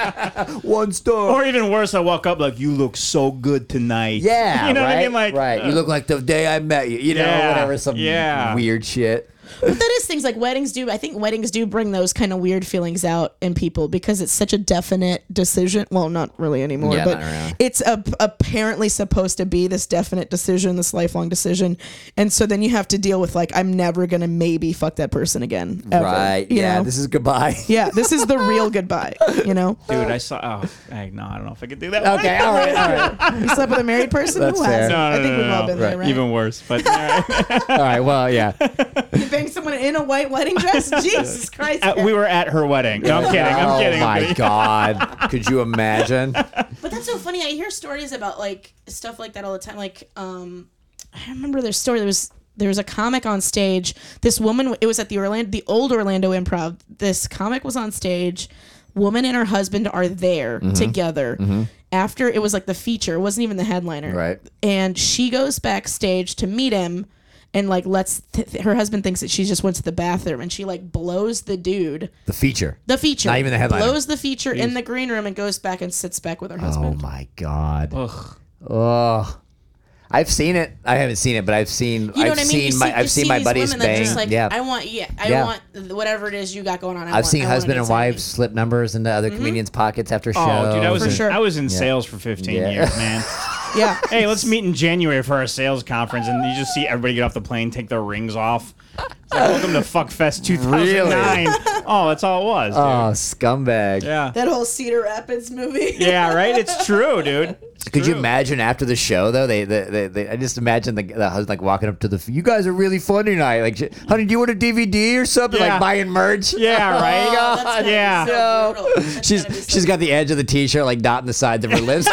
[SPEAKER 6] I mean?
[SPEAKER 4] One star.
[SPEAKER 5] Or even worse, I walk up like, you look so good tonight.
[SPEAKER 4] Yeah,
[SPEAKER 5] you know
[SPEAKER 4] right?
[SPEAKER 5] what I mean? Like,
[SPEAKER 4] right.
[SPEAKER 5] uh,
[SPEAKER 4] You look like the day I met you. You know,
[SPEAKER 5] Yeah,
[SPEAKER 4] whatever, some
[SPEAKER 5] yeah.
[SPEAKER 4] weird shit.
[SPEAKER 6] But that is things like weddings do. I think weddings do bring those kind of weird feelings out in people because it's such a definite decision. Well, not really anymore,
[SPEAKER 4] Yeah,
[SPEAKER 6] but
[SPEAKER 4] not really.
[SPEAKER 6] it's a, apparently supposed to be this definite decision, this lifelong decision. And so then you have to deal with like, I'm never going to maybe fuck that person again. Ever,
[SPEAKER 4] Right.
[SPEAKER 6] you
[SPEAKER 4] Yeah,
[SPEAKER 6] know?
[SPEAKER 4] this is goodbye.
[SPEAKER 6] Yeah, this is the real goodbye, you know?
[SPEAKER 5] dude, I saw. Oh, I, no, I don't know if I could do that. one.
[SPEAKER 4] Okay, all right, all right.
[SPEAKER 6] You slept with a married person?
[SPEAKER 4] That's
[SPEAKER 6] Who
[SPEAKER 4] fair.
[SPEAKER 6] hasn't?
[SPEAKER 5] No, no,
[SPEAKER 6] I think
[SPEAKER 5] no,
[SPEAKER 6] we've
[SPEAKER 5] no,
[SPEAKER 6] all
[SPEAKER 5] no.
[SPEAKER 6] been there,
[SPEAKER 4] Right.
[SPEAKER 6] right?
[SPEAKER 5] Even worse, but all right.
[SPEAKER 4] All right, well, yeah.
[SPEAKER 6] You banged someone in a white wedding dress? Jesus Christ.
[SPEAKER 5] Uh, we were at her wedding. No, I'm kidding. I'm
[SPEAKER 4] oh,
[SPEAKER 5] kidding. I'm
[SPEAKER 4] my
[SPEAKER 5] kidding.
[SPEAKER 4] God. Could you imagine?
[SPEAKER 6] But that's so funny. I hear stories about like stuff like that all the time. Like, um, I remember there's story. There was there was a comic on stage. This woman. It was at the Orlando, the old Orlando Improv. This comic was on stage. Woman and her husband are there
[SPEAKER 4] Mm-hmm.
[SPEAKER 6] together. After it was like the feature. It wasn't even the headliner.
[SPEAKER 4] Right.
[SPEAKER 6] And she goes backstage to meet him. And like lets th- her husband thinks that she just went to the bathroom, and she like blows the dude.
[SPEAKER 4] The feature.
[SPEAKER 6] The feature.
[SPEAKER 4] Not even the headliner.
[SPEAKER 6] Blows the feature in the green room and goes back and sits back with her
[SPEAKER 4] Oh,
[SPEAKER 6] husband.
[SPEAKER 4] my God.
[SPEAKER 5] Ugh.
[SPEAKER 4] Oh. I've seen it. I haven't seen it, but I've seen.
[SPEAKER 6] You know
[SPEAKER 4] I've
[SPEAKER 6] what I mean?
[SPEAKER 4] seen
[SPEAKER 6] You see,
[SPEAKER 4] my.
[SPEAKER 6] you
[SPEAKER 4] I've seen
[SPEAKER 6] see
[SPEAKER 4] my
[SPEAKER 6] these
[SPEAKER 4] buddies
[SPEAKER 6] women that
[SPEAKER 4] bang.
[SPEAKER 6] just like,
[SPEAKER 4] yeah.
[SPEAKER 6] I want, yeah, I
[SPEAKER 4] Yeah.
[SPEAKER 6] want whatever it is you got going on. I
[SPEAKER 4] I've
[SPEAKER 6] want,
[SPEAKER 4] seen
[SPEAKER 6] I wanna
[SPEAKER 4] husband
[SPEAKER 6] get
[SPEAKER 4] and
[SPEAKER 6] something.
[SPEAKER 4] wives slip numbers into other comedians' pockets after shows.
[SPEAKER 5] Oh, dude, I was
[SPEAKER 6] For
[SPEAKER 5] in,
[SPEAKER 6] sure.
[SPEAKER 5] I was in sales for fifteen
[SPEAKER 4] Yeah.
[SPEAKER 5] years, man.
[SPEAKER 6] Yeah.
[SPEAKER 5] Hey, let's meet in January for our sales conference, and you just see everybody get off the plane, take their rings off. It's like, welcome to Fuckfest two thousand nine. Oh, that's all it was, dude.
[SPEAKER 4] Oh, scumbag.
[SPEAKER 5] Yeah.
[SPEAKER 6] That whole Cedar Rapids movie.
[SPEAKER 5] Yeah, right? It's true, dude. It's
[SPEAKER 4] Could you
[SPEAKER 5] true.
[SPEAKER 4] imagine after the show though? They, they, they, they I just imagine the, the husband like walking up to the. You guys are really funny tonight. Like, honey, do you want a D V D or something?
[SPEAKER 5] Yeah.
[SPEAKER 4] Like buying merch.
[SPEAKER 5] Yeah, right?
[SPEAKER 6] Oh, that's gotta be
[SPEAKER 5] Yeah.
[SPEAKER 6] so
[SPEAKER 4] No.
[SPEAKER 6] brutal. That's
[SPEAKER 4] She's
[SPEAKER 6] gotta be so
[SPEAKER 4] she's got the edge of the t-shirt like dotting the sides of her lips.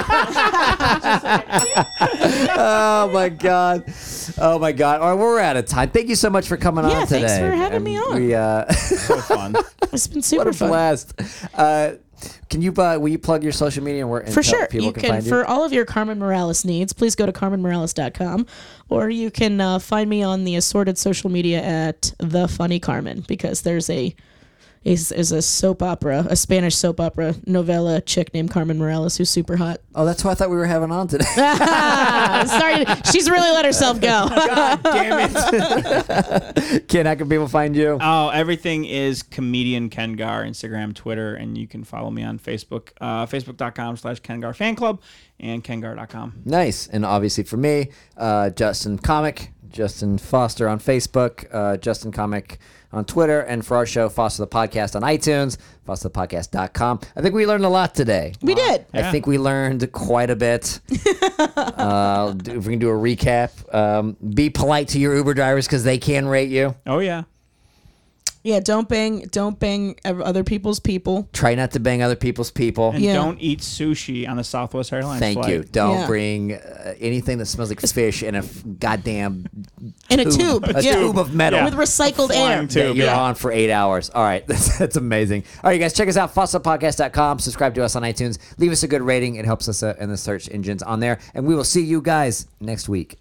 [SPEAKER 4] Oh my god. Oh my god. All right, we're out of time. Thank you so much for coming
[SPEAKER 6] Yeah,
[SPEAKER 4] on today.
[SPEAKER 6] thanks for having
[SPEAKER 4] And
[SPEAKER 6] me on.
[SPEAKER 4] We uh
[SPEAKER 5] So fun.
[SPEAKER 6] It's been
[SPEAKER 4] what
[SPEAKER 6] super
[SPEAKER 4] a
[SPEAKER 6] fun.
[SPEAKER 4] blast. Uh can you uh, will you plug your social media and where and
[SPEAKER 6] For
[SPEAKER 4] tell
[SPEAKER 6] sure.
[SPEAKER 4] people
[SPEAKER 6] You
[SPEAKER 4] can,
[SPEAKER 6] can,
[SPEAKER 4] find you?
[SPEAKER 6] for all of your Carmen Morales needs, please go to carmen morales dot com, or you can uh, find me on the assorted social media at The Funny Carmen, because there's a is is a soap opera, a Spanish soap opera novella chick named Carmen Morales who's super hot.
[SPEAKER 4] Oh, that's who I thought we were having on today.
[SPEAKER 6] Sorry, she's really let herself go.
[SPEAKER 4] Damn it. Ken, how can people find you?
[SPEAKER 5] Oh, everything is comedian Ken Gar, Instagram, Twitter, and you can follow me on Facebook, uh, facebook.com slash Ken Gar fan club and ken gar dot com.
[SPEAKER 4] Nice. And obviously for me, uh, Justin Comic, Justin Foster on Facebook, uh, Justin Comic on Twitter, and for our show, Foster the Podcast on iTunes, foster the podcast dot com. I think we learned a lot today.
[SPEAKER 6] We did.
[SPEAKER 4] I
[SPEAKER 5] Yeah.
[SPEAKER 4] think we learned quite a bit. uh, do- if we can do a recap, um, be polite to your Uber drivers because they can rate you.
[SPEAKER 5] Oh, yeah.
[SPEAKER 6] Yeah, don't bang, don't bang ev- other people's people.
[SPEAKER 4] Try not to bang other people's people.
[SPEAKER 5] And
[SPEAKER 6] Yeah.
[SPEAKER 5] don't eat sushi on a Southwest Airlines
[SPEAKER 4] Thank
[SPEAKER 5] flight.
[SPEAKER 4] you. Don't
[SPEAKER 6] Yeah.
[SPEAKER 4] bring uh, anything that smells like fish in a f- goddamn
[SPEAKER 6] In a tube.
[SPEAKER 4] a
[SPEAKER 6] Yeah.
[SPEAKER 4] tube of metal.
[SPEAKER 5] Yeah.
[SPEAKER 6] With recycled
[SPEAKER 5] Flying
[SPEAKER 6] air.
[SPEAKER 4] that
[SPEAKER 5] tube,
[SPEAKER 4] you're
[SPEAKER 5] yeah.
[SPEAKER 4] on for eight hours. All right, that's, that's amazing. All right, you guys, check us out, foster podcast dot com. Subscribe to us on iTunes. Leave us a good rating. It helps us uh, in the search engines on there. And we will see you guys next week.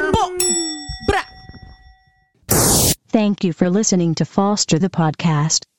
[SPEAKER 2] Thank you for listening to Foster the Podcast.